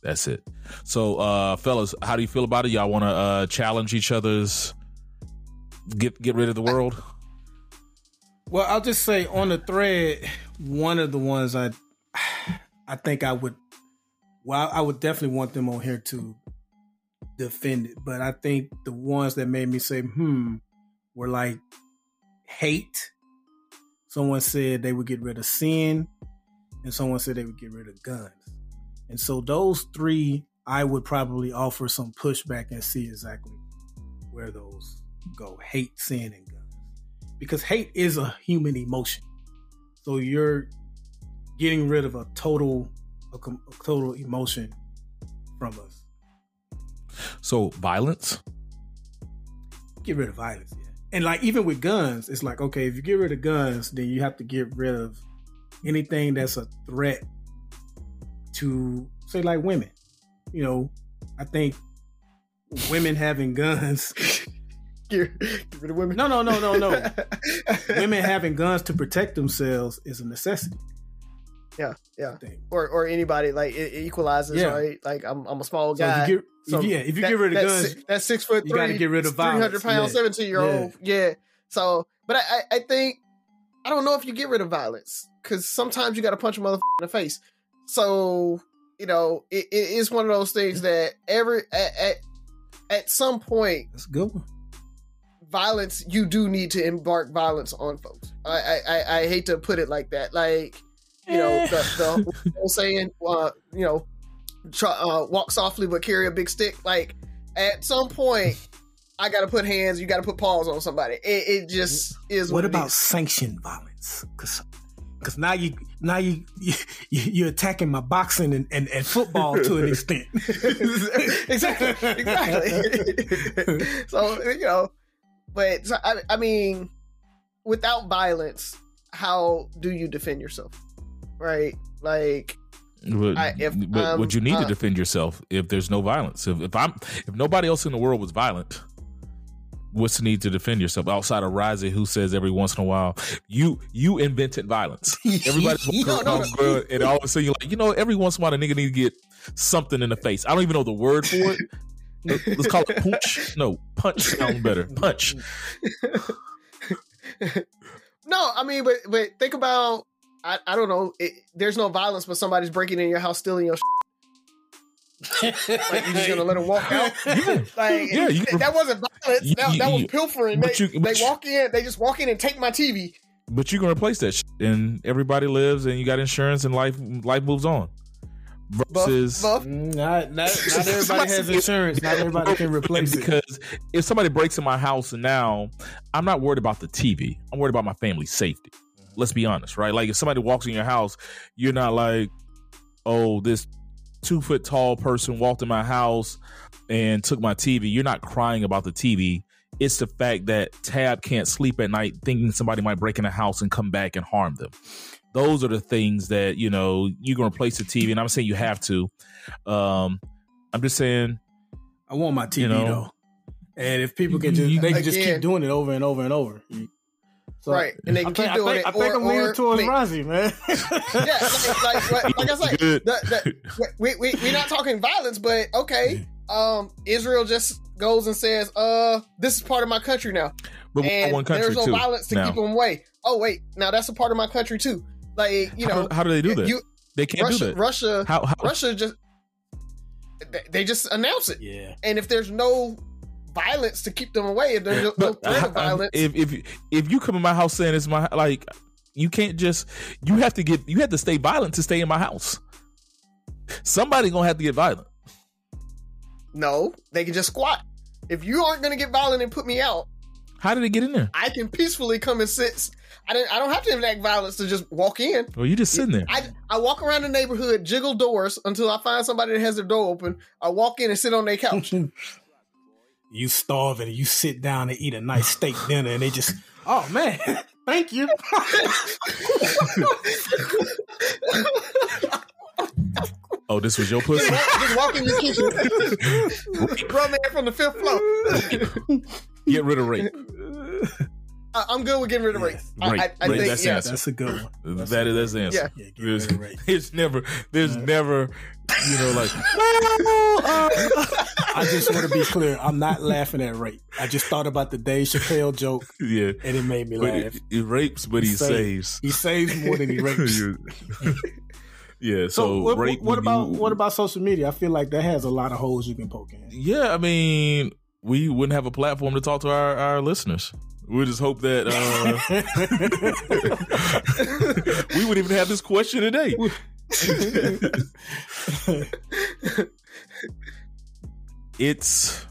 So, fellas, how do you feel about it? Y'all want to challenge each other's get rid of the world? Well, I'll just say on the thread, one of the ones I think I would definitely want them on here to defend it, but I think the ones that made me say were like hate. Someone said they would get rid of sin, and someone said they would get rid of guns. And so those three, I would probably offer some pushback and see exactly where those go: hate, sin, and guns. Because hate is a human emotion. So you're getting rid of a total emotion from us. So violence? Get rid of violence, yeah. And like even with guns, it's like, okay, if you get rid of guns, then you have to get rid of anything that's a threat to, say, like women. You know, I think women having guns. Get rid of women? No. Women having guns to protect themselves is a necessity. Yeah. Or anybody, like it equalizes, right? Like I'm a small guy. If you get rid of guns, that's 6'3", you got to get rid of violence. 300-pound 17-year-old. Yeah. So, but I think I don't know if you get rid of violence, because sometimes you got to punch a motherfucker in the face. So you know, it is one of those things that at some point, that's a good one. Violence, you do need to embark violence on folks. I hate to put it like that. Like, you know, the whole saying, you know, walk softly but carry a big stick. Like, at some point, I got to put hands, you got to put paws on somebody. It just is what about sanctioned violence? Because now you're attacking my boxing and football to an extent. Exactly. So, you know, but so, I mean, without violence, how do you defend yourself? Right? Like, would you need to defend yourself if there's no violence? If nobody else in the world was violent, what's the need to defend yourself outside of Rising, who says every once in a while you invented violence? Everybody's walking and all of a sudden you're like, you know, every once in a while a nigga need to get something in the face. I don't even know the word for it. Let's call it punch. No, punch sounds better. Punch. No, I mean, but think about, I don't know. There's no violence, but somebody's breaking in your house, stealing your like, you just gonna let them walk out? That wasn't violence. That was pilfering. They just walk in and take my TV. But you can replace that and everybody lives and you got insurance and life moves on. Versus Not everybody has insurance. Not everybody can replace it. Because if somebody breaks in my house and now, I'm not worried about the TV. I'm worried about my family's safety. Let's be honest, right? Like if somebody walks in your house, you're not like, oh, this 2-foot tall person walked in my house and took my TV. You're not crying about the TV. It's the fact that Tab can't sleep at night thinking somebody might break in the house and come back and harm them. Those are the things that, you know, you're going to replace the TV. And I'm saying you have to. I'm just saying. I want my TV, though. And if people can just keep doing it over and over and over. So, right. And they can keep doing it. I think I'm leaning towards Rozzy, man. Like I say, we're not talking violence, but okay. Israel just goes and says, this is part of my country now. But and one country there's no violence to keep them away. Oh, wait. Now that's a part of my country, too. Like, you know. How do they do that? They can't do that. Russia just, they just announce it. Yeah. And if there's no violence to keep them away, if there's no threat of violence. If you come in my house saying it's my, like, you can't just, you have to stay violent to stay in my house. Somebody gonna have to get violent. No, they can just squat. If you aren't gonna get violent and put me out, how did they get in there? I can peacefully come and sit. I don't have to enact violence to just walk in. Well, you just sitting there. I walk around the neighborhood, jiggle doors until I find somebody that has their door open. I walk in and sit on their couch. You starve and you sit down and eat a nice steak dinner and they just, oh man, thank you. Oh, this was your pussy? Just walk in your kitchen. Run there from the 5th floor. Get rid of rape. I'm good with getting rid of rape. Rape. I think that's the answer. That's a good one. That's the answer. Yeah. There's never, you know, like. I just want to be clear. I'm not laughing at rape. I just thought about the Dave Chappelle joke. Yeah, and it made me laugh. He rapes, but he saves. He saves more than he rapes. Yeah. So what about social media? I feel like that has a lot of holes you can poke in. Yeah, I mean, we wouldn't have a platform to talk to our listeners. We just hope that we wouldn't even have this question today. It's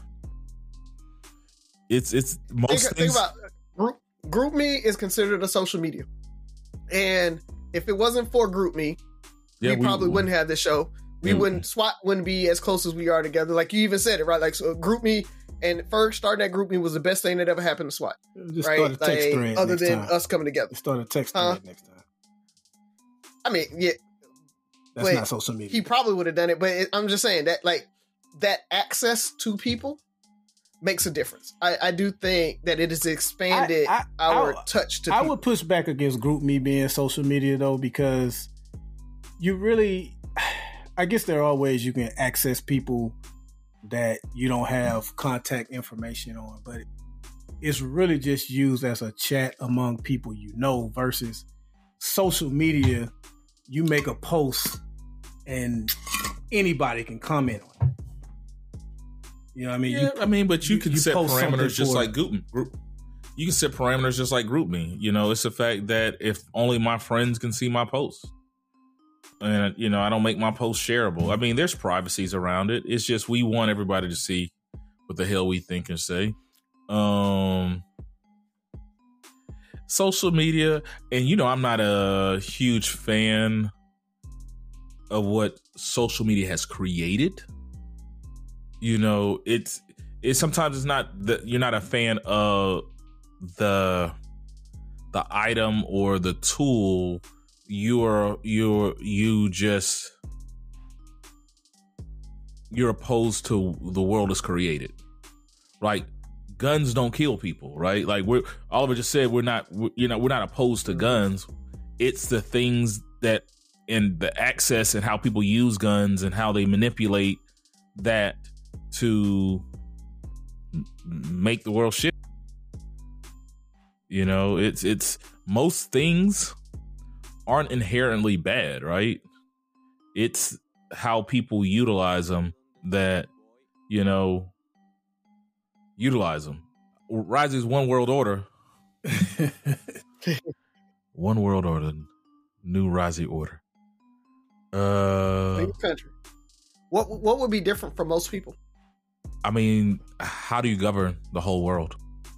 most think about GroupMe is considered a social media, and if it wasn't for GroupMe, we probably wouldn't have this show. We wouldn't SWAT wouldn't be as close as we are together. Like you even said it, right? Like so GroupMe and Ferg starting that GroupMe was the best thing that ever happened to SWAT. Just right? start a text thread other than time. Us coming together. Start a text thread next time. I mean, yeah. That's not social media. He probably would have done it, but I'm just saying that like that access to people makes a difference. I do think that it has expanded our touch to people. I would push back against GroupMe being social media though, because you really, I guess there are ways you can access people that you don't have contact information on, but it's really just used as a chat among people you know versus social media. You make a post and anybody can comment on it. You know what I mean? Yeah, but you can set parameters just like group. You can set parameters just like GroupMe. You know, it's the fact that if only my friends can see my posts. And, you know, I don't make my posts shareable. I mean, there's privacies around it. It's just we want everybody to see what the hell we think and say. Social media, and, you know, I'm not a huge fan of what social media has created. You know, it's sometimes it's not that you're not a fan of the item or the tool. You're opposed to the world is created, right? Guns don't kill people, right? Like Oliver just said, we're not opposed to guns. It's the things that and the access and how people use guns and how they manipulate that to make the world shit. You know, it's most things aren't inherently bad, right? It's how people utilize them that, you know, utilize them. Rises One World Order. One World Order. New Rising Order. Country. What would be different for most people? I mean, how do you govern the whole world?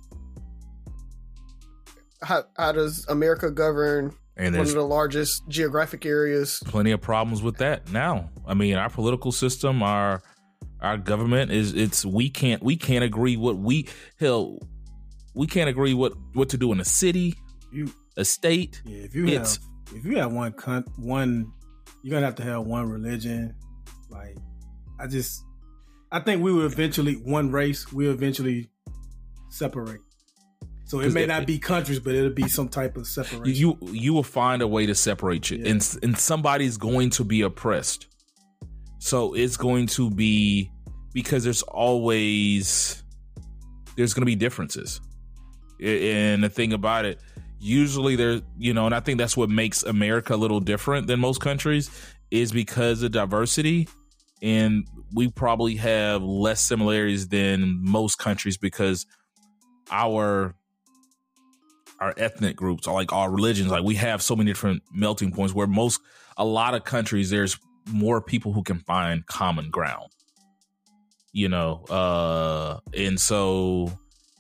How does America govern one of the largest geographic areas? Plenty of problems with that now. I mean, our political system, our government we can't agree we can't agree what to do in a city, a state. Yeah, if you have one, you're gonna have to have one religion. Like, I think we will eventually, one race will eventually separate. So it may not be countries, but it'll be some type of separation. You will find a way to separate you, and somebody's going to be oppressed. So it's going to be, because there's going to be differences. And the thing about it, usually and I think that's what makes America a little different than most countries, is because of diversity. And we probably have less similarities than most countries because our ethnic groups, or like our religions, like we have so many different melting points where a lot of countries, there's more people who can find common ground, and so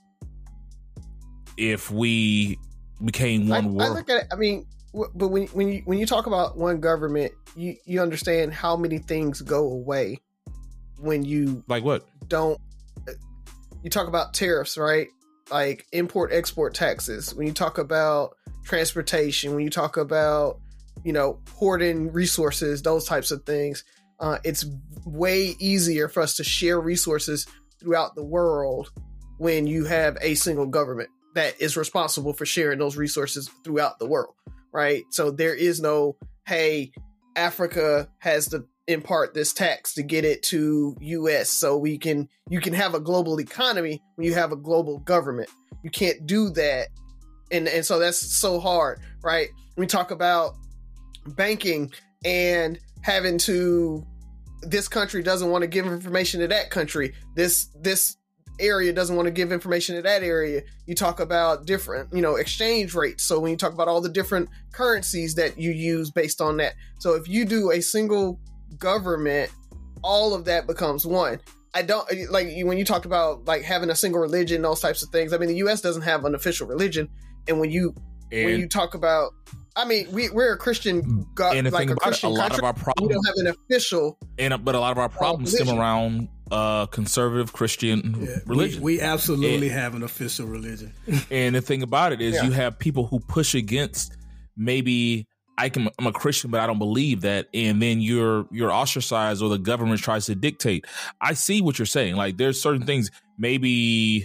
if we became one world, I look at it, I mean, but when you talk about one government, you understand how many things go away when you, like what? You talk about tariffs, right? Like import-export taxes. When you talk about transportation, when you talk about, hoarding resources, those types of things, it's way easier for us to share resources throughout the world when you have a single government that is responsible for sharing those resources throughout the world, right? So there is no, hey, Africa has to impart this tax to get it to US so you can have a global economy when you have a global government. You can't do that. And so that's so hard, right? We talk about banking and having to, this country doesn't want to give information to that country. This area doesn't want to give information to that area. You talk about different, exchange rates. So when you talk about all the different currencies that you use based on that. So if you do a single government, all of that becomes one. I don't like when you talked about like having a single religion, those types of things. I mean, the U.S. doesn't have an official religion, and when you talk about, I mean, we're a Christian, and the thing about it, a lot of our problems, we don't have an official, but a lot of our problems stem around conservative Christian religion. We absolutely have an official religion. And the thing about it is, you have people who push against, maybe I'm a Christian, but I don't believe that, and then you're ostracized, or the government tries to dictate. I see what you're saying. Like, there's certain things, maybe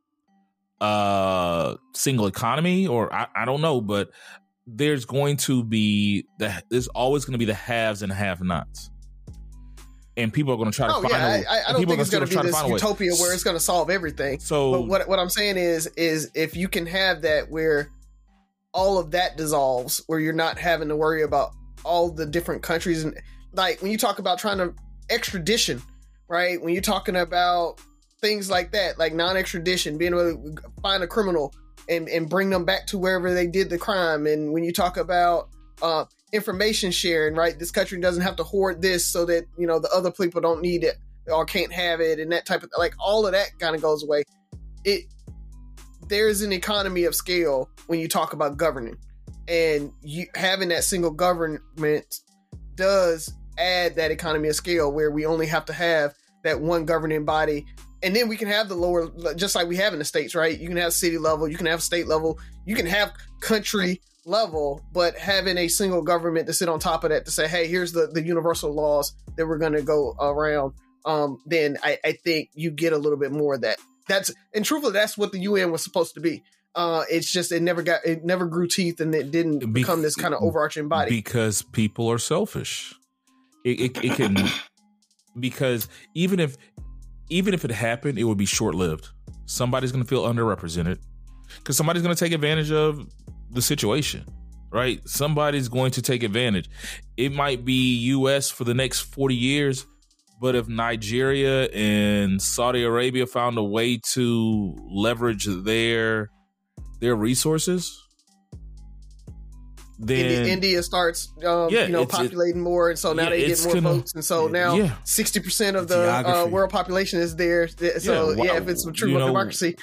single economy, or I don't know, but there's going to be there's always going to be the haves and have-nots. And people are going to try to find a way. I don't think it's going to be this utopia where it's going to solve everything. So, but what I'm saying is if you can have that where all of that dissolves, where you're not having to worry about all the different countries, and like when you talk about trying to extradition, right? When you're talking about things like that, like non-extradition, being able to find a criminal and bring them back to wherever they did the crime, and when you talk about information sharing, right? This country doesn't have to hoard this so that, the other people don't need it or can't have it, and that type of, like, all of that kind of goes away. There's an economy of scale when you talk about governing, and you having that single government does add that economy of scale where we only have to have that one governing body. And then we can have the lower, just like we have in the States, right? You can have city level, you can have state level, you can have country level, but having a single government to sit on top of that to say, hey, here's the universal laws that we're going to go around, then I think you get a little bit more of that. And truthfully, that's what the UN was supposed to be. It's just it never grew teeth, and it didn't become this kind of overarching body. Because people are selfish. It can, because even if it happened, it would be short lived. Somebody's going to feel underrepresented because somebody's going to take advantage of the situation, right? Somebody's going to take advantage. It might be U.S. for the next 40 years, but if Nigeria and Saudi Arabia found a way to leverage their resources, then India starts, populating more, and so now they get more votes, and so now 60% of the world population is there. So if it's a true democracy,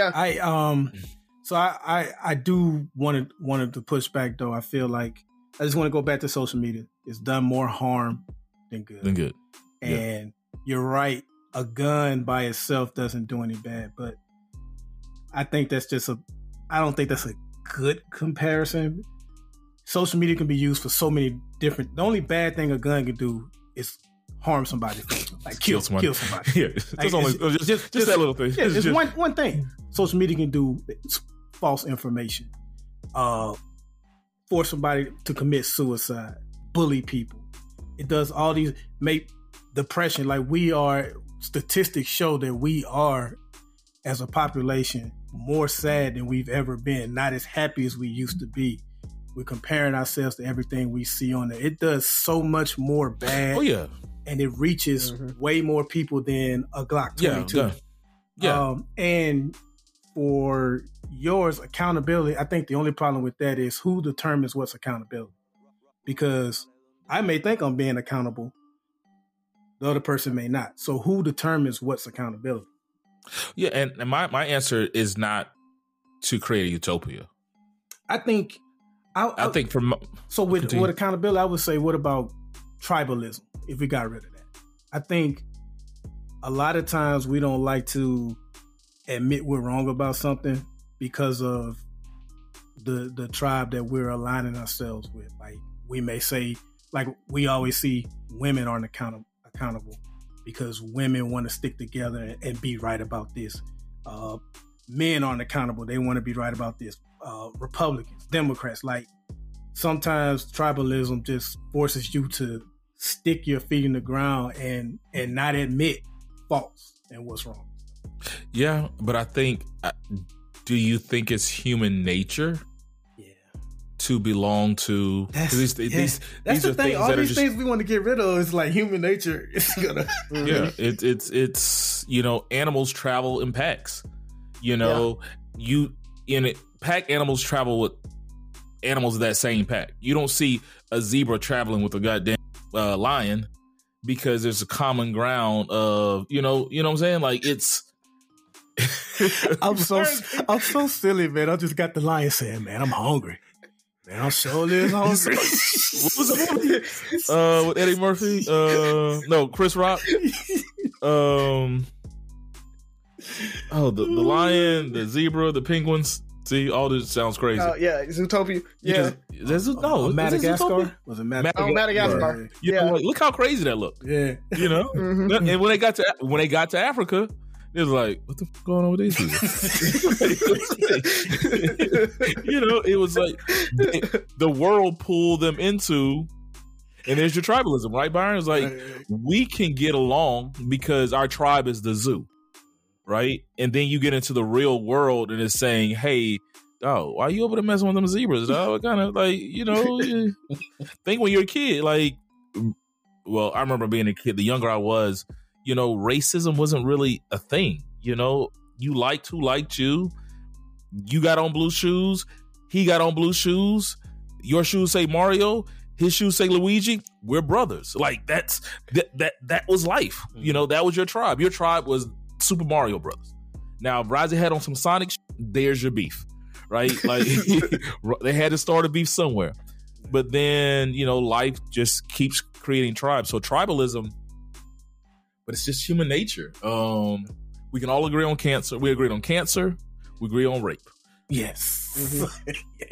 I do wanted to push back though. I feel like I just want to go back to social media. It's done more harm than good. And you're right. A gun by itself doesn't do any bad, but I think that's just I don't think that's a good comparison. Social media can be used for so many different. The only bad thing a gun can do is harm somebody, like kill somebody. Yeah, like, just that little thing. Yeah, it's just one thing. Social media can do false information, force somebody to commit suicide, bully people. It does all these, make depression. Like, statistics show that we are, as a population, more sad than we've ever been, not as happy as we used to be. We're comparing ourselves to everything we see on there. It does so much more bad. Oh, yeah. And it reaches way more people than a Glock 22. Yeah. And for yours, accountability, I think the only problem with that is who determines what's accountability. Because I may think I'm being accountable, the other person may not. So who determines what's accountability? Yeah, and my answer is not to create a utopia. I think with accountability, I would say, what about tribalism? If we got rid of that, I think a lot of times we don't like to admit we're wrong about something because of the tribe that we're aligning ourselves with. Like, we may say, like, we always see women aren't accountable because women want to stick together and be right about this. Men aren't accountable; they want to be right about this. Republicans, Democrats, like, sometimes tribalism just forces you to stick your feet in the ground and not admit faults and what's wrong. Yeah, but I think, do you think it's human nature? Yeah. To belong to these that's the thing. All these things we want to get rid of is like human nature. It's gonna yeah. It's animals travel in packs. Pack animals travel with animals of that same pack. You don't see a zebra traveling with a goddamn lion because there's a common ground of you know what I'm saying. Like, it's. I'm so silly, man. I just got the lion saying, "Man, I'm hungry. Man, I'm surely hungry." What was the movie? With Eddie Murphy? No, Chris Rock. The lion, the zebra, the penguins. See, all this sounds crazy. Yeah, Zootopia. Yeah. Madagascar? Was it Madagascar? Oh, Madagascar. Yeah. Like, look how crazy that looked. Yeah. And when they got to Africa, it was like, what the fuck going on with these people? It was like the world pulled them into, and there's your tribalism, right, Byron? It's like, we can get along because our tribe is the zoo. Right? And then you get into the real world and it's saying, hey, why are you over there messing with them zebras? What kind of, like, think when you're a kid, like, well, I remember being a kid, the younger I was, racism wasn't really a thing. You liked who liked you. You got on blue shoes. He got on blue shoes. Your shoes say Mario. His shoes say Luigi. We're brothers. Like, that was life. That was your tribe. Your tribe was Super Mario Brothers. Now, if Rising had on some Sonic, there's your beef, right? Like, they had to start a beef somewhere. But then, life just keeps creating tribes. So tribalism, but it's just human nature. We can all agree on cancer. We agreed on cancer. We agree on rape. Yes. Mm-hmm.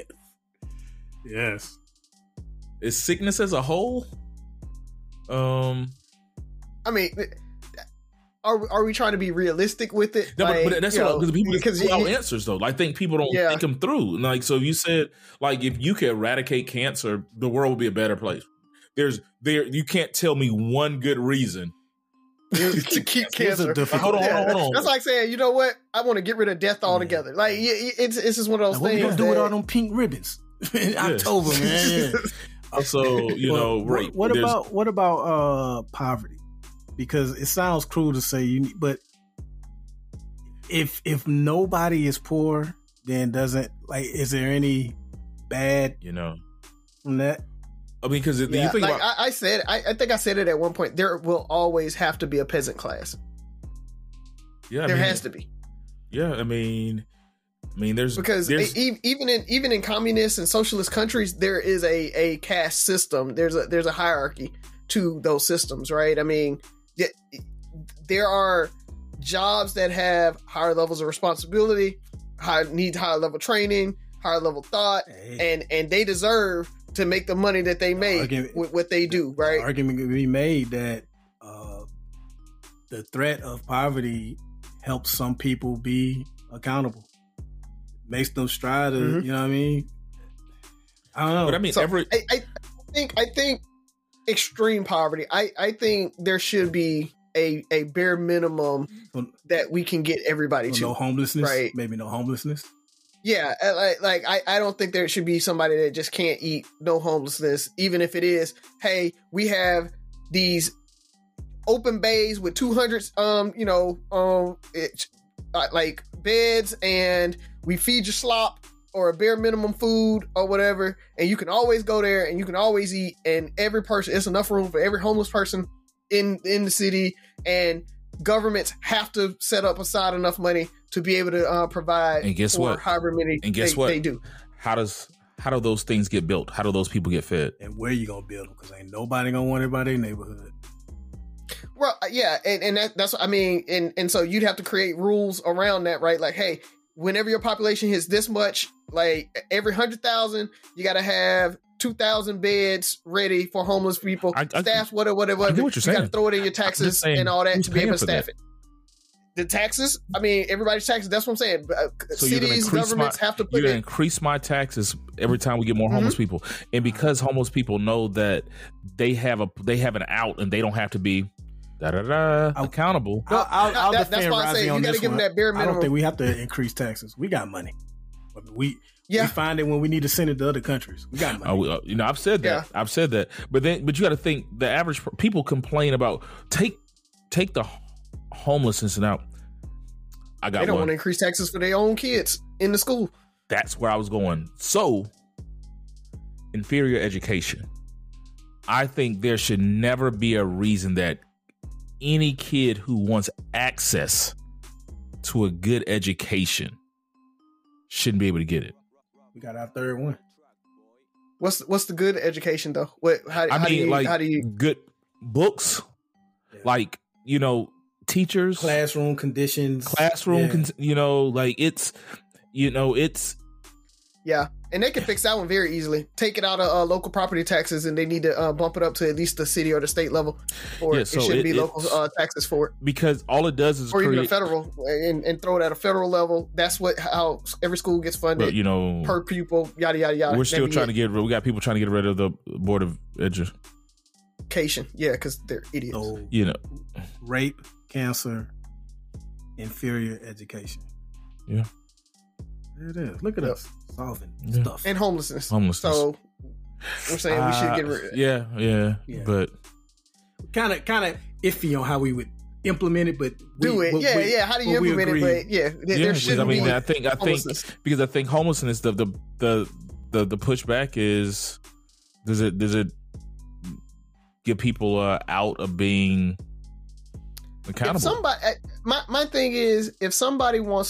Yes. Is sickness as a whole? I mean, are we trying to be realistic with it? No, but that's what people pull answers though. I think people don't think them through. Like, so if you said, like, if you could eradicate cancer, the world would be a better place. You can't tell me one good reason to keep cancer. Hold on. That's like saying, you know what? I want to get rid of death altogether. Like, it's just one of those things. What we gonna do with all them pink ribbons in October, man? Yeah. So rape. What about poverty? Because it sounds cruel to say but if nobody is poor, then is there any bad from that? I mean, because you think about, I think I said it at one point. There will always have to be a peasant class. Yeah, there has to be. Yeah, I mean, there's even in communist and socialist countries, there is a caste system. There's a hierarchy to those systems, right? I mean, there are jobs that have higher levels of responsibility, need higher level training, higher level thought, and they deserve to make the money that they make with what they do, right? The argument could be made that the threat of poverty helps some people be accountable, makes them strive to, you know what I mean? I don't know. But I mean, so I think extreme poverty. I think there should be a bare minimum that we can get everybody to. No homelessness, right? Maybe no homelessness. Yeah, I don't think there should be somebody that just can't eat, no homelessness, even if it is, hey, we have these open bays with 200, like beds, and we feed you slop or a bare minimum food or whatever, and you can always go there and you can always eat, and every person, it's enough room for every homeless person in the city, and governments have to set up aside enough money to be able to provide. And guess what? However many they do. How do those things get built? How do those people get fed? And where you gonna build them? Because ain't nobody gonna want everybody in their neighborhood. Well, yeah, and that's what I mean, and so you'd have to create rules around that, right? Like, hey, whenever your population hits this much, like every 100,000, you got to have 2,000 beds ready for homeless people, staff, whatever. I get what you're saying. You got to throw it in your taxes and all that to be able to staff it. The taxes, I mean, everybody's taxes. That's what I'm saying. So cities, governments have to put. You're going to increase my taxes every time we get more homeless people, and because homeless people know that they have an out and they don't have to be accountable. I'll that's defend why I say you got to give them that bare minimum. I don't think we have to increase taxes. We got money. We find it when we need to send it to other countries. We got money. I've said that. Yeah. I've said that. But you got to think the average people complain about take the homelessness out. They don't want to increase taxes for their own kids in the school. That's where I was going. So, inferior education. I think there should never be a reason that any kid who wants access to a good education shouldn't be able to get it. We got our third one. What's the good education though? How do you good books? Yeah. Like, teachers, classroom conditions, yeah, and they can fix that one very easily. Take it out of local property taxes, and they need to bump it up to at least the city or the state level, or it shouldn't be local taxes for it. Because all it does is or even federal, and throw it at a federal level. That's how every school gets funded. But, per pupil, yada yada yada. We're still trying to we got people trying to get rid of the Board of Education. Yeah, because they're idiots. So, rape, cancer, inferior education. Yeah. There it is. Look at us solving stuff. And homelessness. So we're saying we should get rid of it. Yeah. But kind of iffy on how we would implement it, but do it. How do you implement it? But there should be. I think because I think homelessness, the pushback is, does it get people out of being accountable? My thing is, if somebody wants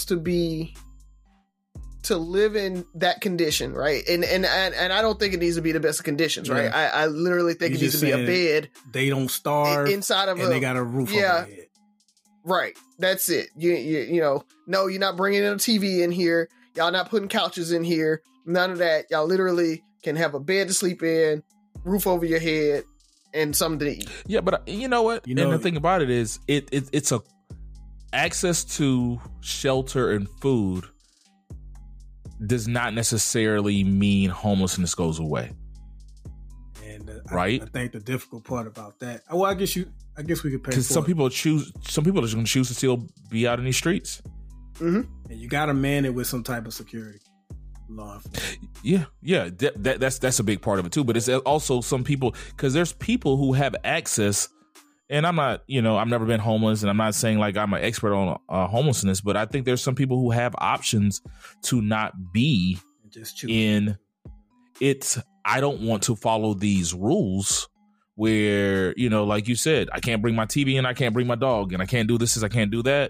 to live in that condition, right? And I don't think it needs to be the best of conditions, right? I literally think it needs to be a bed. They don't starve inside of they got a roof over their head. Right. That's it. No, you're not bringing in a TV in here. Y'all not putting couches in here. None of that. Y'all literally can have a bed to sleep in, roof over your head, and something to eat. Yeah, but you know what? And the thing about it is, it's a access to shelter and food does not necessarily mean homelessness goes away. And right? I think the difficult part about that. Well, I guess we could pay. Because some people are just going to choose to still be out in these streets. Mm-hmm. And you got to man it with some type of security. Law. Yeah. That's a big part of it too. But it's also some people, because there's people who have access. And I'm not, I've never been homeless, and I'm not saying like I'm an expert on homelessness, but I think there's some people who have options to not be in it. I don't want to follow these rules where, like you said, I can't bring my TV in, I can't bring my dog, and I can't do this, I can't do that.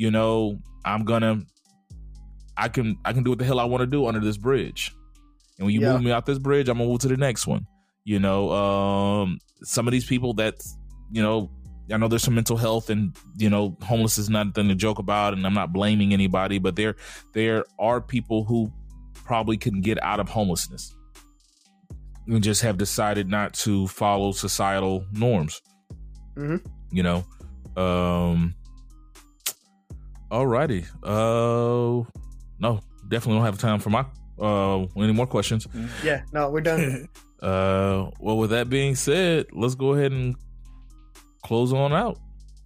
I can do what the hell I want to do under this bridge. And when you move me out this bridge, I'm gonna move to the next one. Some of these people that's, I know there's some mental health, and homeless is nothing to joke about, and I'm not blaming anybody, but there are people who probably can get out of homelessness and just have decided not to follow societal norms. Mm-hmm. Alrighty. No, definitely don't have time for my any more questions. Yeah, no, we're done. Well, with that being said, let's go ahead and close on out.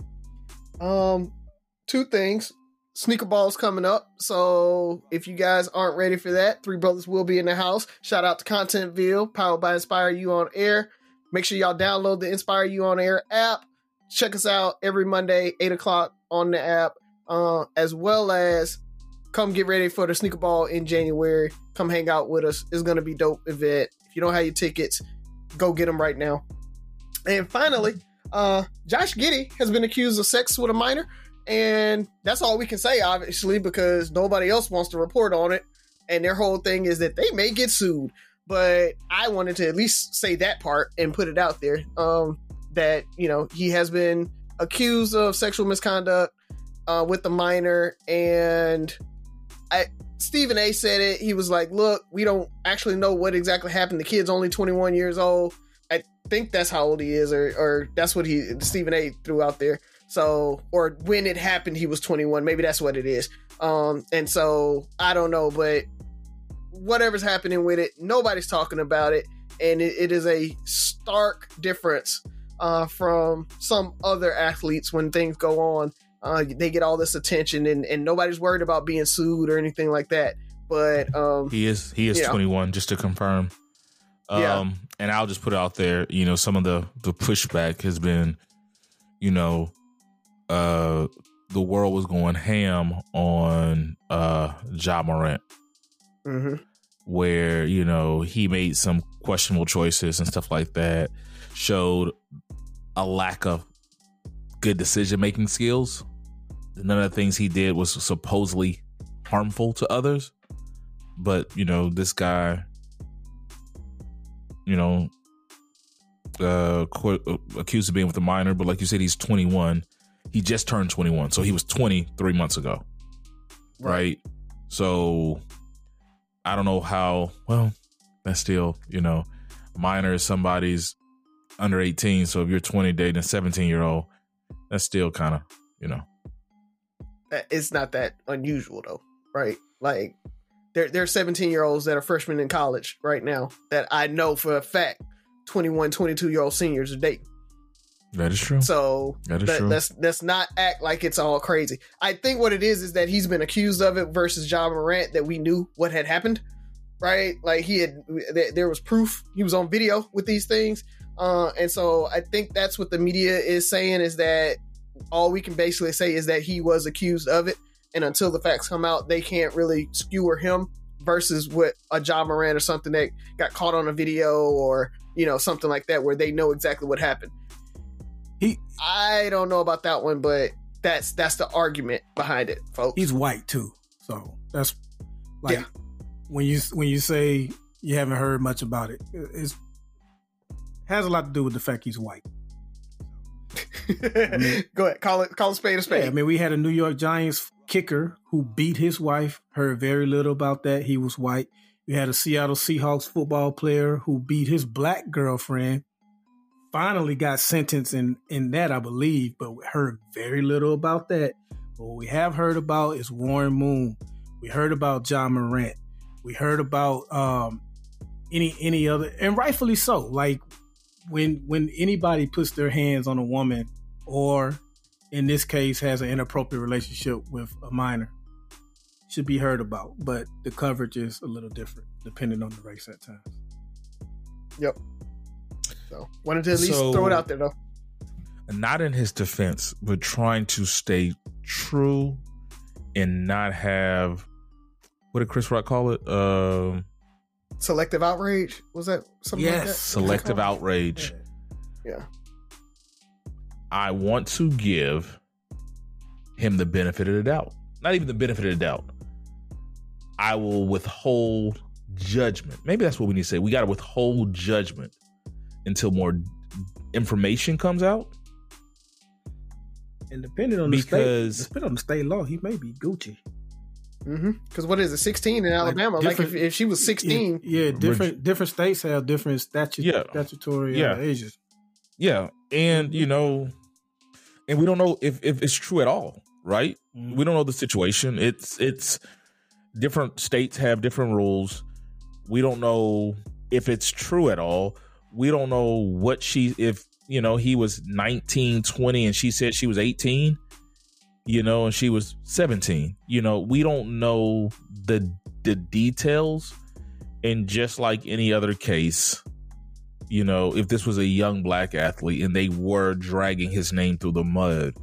Two things. Sneaker Ball's coming up, so if you guys aren't ready for that, Three Brothers will be in the house. Shout out to Contentville, powered by Inspire You on Air. Make sure y'all download the Inspire You on Air app. Check us out every Monday, 8 o'clock on the app, as well as come get ready for the Sneaker Ball in January. Come hang out with us. It's going to be a dope event. If you don't have your tickets, go get them right now. And finally, Josh Giddey has been accused of sex with a minor. And that's all we can say, obviously, because nobody else wants to report on it. And their whole thing is that they may get sued. But I wanted to at least say that part and put it out there. That, he has been accused of sexual misconduct with the minor. And Stephen A said it. He was like, look, we don't actually know what exactly happened. The kid's only 21 years old. I think that's how old he is, or that's what Stephen A threw out there. So, or when it happened, he was 21. Maybe that's what it is. And so I don't know, but whatever's happening with it, nobody's talking about it. And it is a stark difference from some other athletes when things go on. They get all this attention and nobody's worried about being sued or anything like that. But he is 21, just to confirm. And I'll just put it out there, some of the pushback has been, the world was going ham on Ja Morant, where he made some questionable choices and stuff like that, showed a lack of good decision making skills. None of the things he did was supposedly harmful to others, but this guy, accused of being with a minor, but like you said, he's 21. He just turned 21, so he was 20 3 months ago, right? So I don't know how. Well, that's still, minor is somebody's under 18. So if you're 20 dating a 17-year-old, that's still kind of, It's not that unusual though, right? Like there are 17-year-olds that are freshmen in college right now that I know for a fact 21, 22-year-old seniors are dating. That is true. So true. Let's not act like it's all crazy. I think what it is that he's been accused of it versus Ja Morant, that we knew what had happened, right? Like there was proof. He was on video with these things. And so I think that's what the media is saying, is that all we can basically say is that he was accused of it. And until the facts come out, they can't really skewer him versus what a Ja Morant or something that got caught on a video or, something like that, where they know exactly what happened. I don't know about that one, but that's the argument behind it, folks. He's white too, so that's like when you say you haven't heard much about it, it has a lot to do with the fact he's white. Go ahead, call a spade a spade. Yeah, we had a New York Giants kicker who beat his wife. Heard very little about that. He was white. We had a Seattle Seahawks football player who beat his black girlfriend. Finally got sentenced in that, I believe, but we heard very little about that. But what we have heard about is Warren Moon. We heard about Ja Morant. We heard about any other, and rightfully so. Like when anybody puts their hands on a woman, or in this case has an inappropriate relationship with a minor, should be heard about. But the coverage is a little different depending on the race at times. Yep. So wanted to at least throw it out there though. Not in his defense, but trying to stay true and not have, what did Chris Rock call it? Selective outrage? Was that something like that? Selective outrage. Yeah. I want to give him the benefit of the doubt. Not even the benefit of the doubt. I will withhold judgment. Maybe that's what we need to say. We got to withhold judgment until more information comes out. And depending on the state law, he may be Gucci. Because what is it, 16 in Alabama? Like if she was 16, different states have different statutory ages. Yeah, and and we don't know if it's true at all, right? Mm-hmm. We don't know the situation. It's different states have different rules. We don't know if it's true at all. We don't know what if he was 19, 20, and she said she was 18. And she was 17. We don't know the details. And just like any other case, if this was a young black athlete and they were dragging his name through the mud,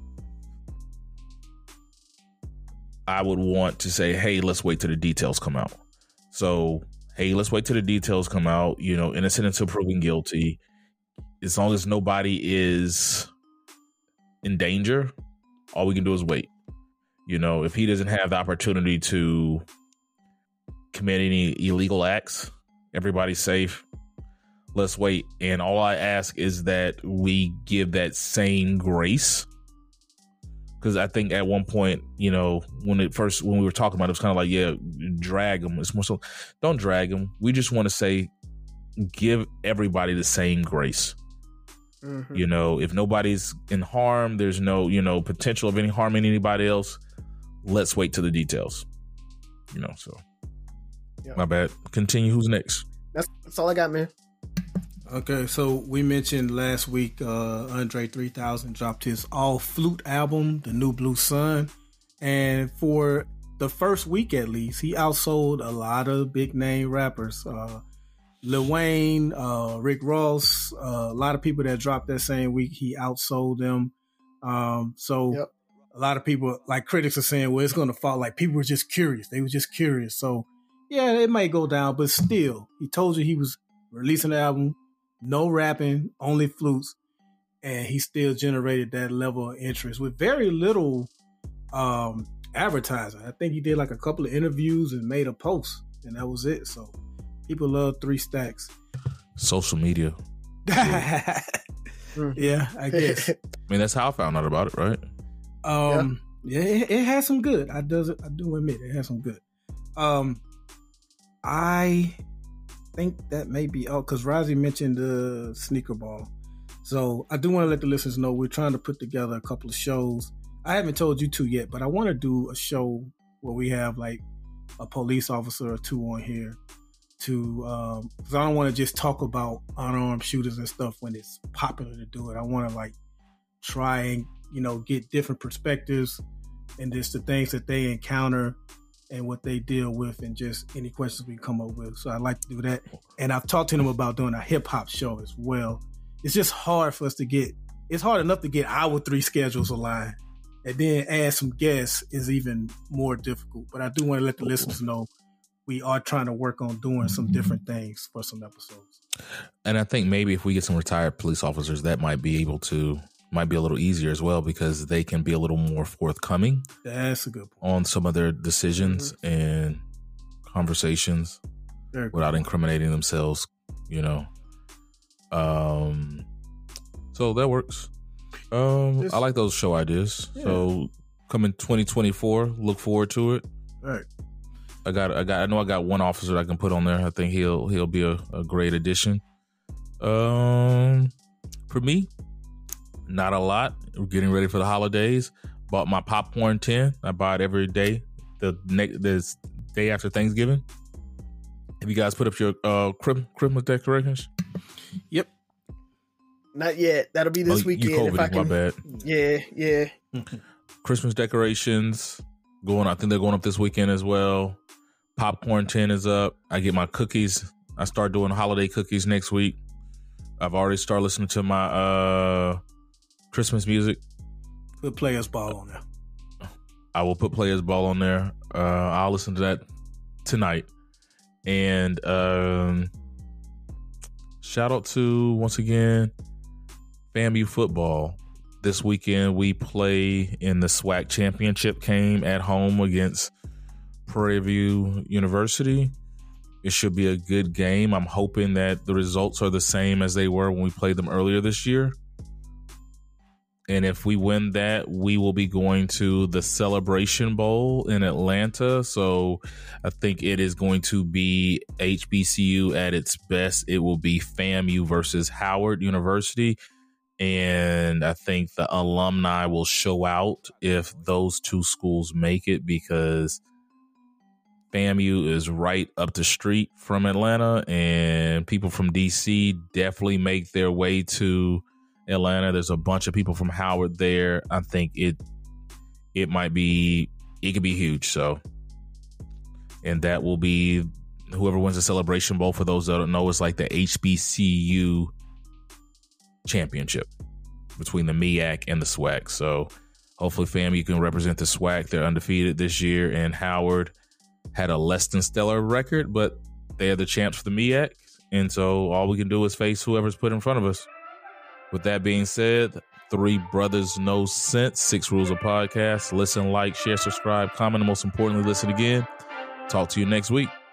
I would want to say, hey, let's wait till the details come out. So, hey, let's wait till the details come out, innocent until proven guilty. As long as nobody is in danger, all we can do is wait. If he doesn't have the opportunity to commit any illegal acts, everybody's safe, let's wait. And all I ask is that we give that same grace. Because I think at one point, when we were talking about it, it was kind of like, yeah, drag them. It's more so, don't drag them. We just want to say, give everybody the same grace. Mm-hmm. If nobody's in harm, there's no, potential of any harming anybody else. Let's wait till the details. So my bad. Continue. Who's next? That's all I got, man. Okay, so we mentioned last week Andre 3000 dropped his all flute album, The New Blue Sun, and for the first week at least, he outsold a lot of big name rappers. Lil Wayne, Rick Ross, a lot of people that dropped that same week, he outsold them. A lot of people, like critics, are saying, well, it's going to fall. Like, people were just curious. They were just curious. So, yeah, it might go down, but still, he told you he was releasing the album, no rapping, only flutes, and he still generated that level of interest with very little advertising. I think he did like a couple of interviews and made a post, and that was it. So, people love 3 Stacks. Social media. Yeah, I guess. I mean, that's how I found out about it, right? It has some good. I do admit it has some good. I think that may be all because Rozzy mentioned the sneaker ball. So I do want to let the listeners know we're trying to put together a couple of shows. I haven't told you two yet, but I want to do a show where we have like a police officer or two on here to, because I don't want to just talk about unarmed shooters and stuff when it's popular to do it. I want to like try and get different perspectives and just the things that they encounter and what they deal with and just any questions we come up with. So I'd like to do that. And I've talked to them about doing a hip hop show as well. It's just hard for us to it's hard enough to get our 3 schedules aligned. And then add some guests is even more difficult. But I do want to let the listeners know we are trying to work on doing some different things for some episodes. And I think maybe if we get some retired police officers, that might be a little easier as well because they can be a little more forthcoming. That's a good point. On some of their decisions and conversations without incriminating themselves, So that works. I like those show ideas. Yeah. So coming 2024, look forward to it. All right. I know I got one officer I can put on there. I think he'll be a great addition. For me, not a lot. We're getting ready for the holidays. Bought my popcorn tin. I buy it every day. The day after Thanksgiving. Have you guys put up your Christmas decorations? Yep. Not yet. That'll be this weekend. You if I can. My bad. Yeah. Christmas decorations going. I think they're going up this weekend as well. Popcorn tin is up. I get my cookies. I start doing holiday cookies next week. I've already started listening to my Christmas music. Put Players Ball on there. I will put Players Ball on there. I'll listen to that tonight. And shout out to, once again, FAMU football. This weekend we play in the SWAC championship game at home against Prairie View University. It should be a good game. I'm hoping that the results are the same as they were when we played them earlier this year. And if we win that, we will be going to the Celebration Bowl in Atlanta. So I think it is going to be HBCU at its best. It will be FAMU versus Howard University. And I think the alumni will show out if those two schools make it, because FAMU is right up the street from Atlanta, and people from DC definitely make their way to Atlanta. There's a bunch of people from Howard there. I think it could be huge. So, and that will be whoever wins the Celebration Bowl. For those that don't know, it's like the HBCU championship between the MEAC and the SWAC. So hopefully FAMU can represent the SWAC. They're undefeated this year, and Howard had a less than stellar record, but they're the champs for the MEAC. And so all we can do is face whoever's put in front of us. With that being said, 3 Brothers No Sense, 6 Rules of Podcast. Listen, like, share, subscribe, comment, and most importantly, listen again. Talk to you next week.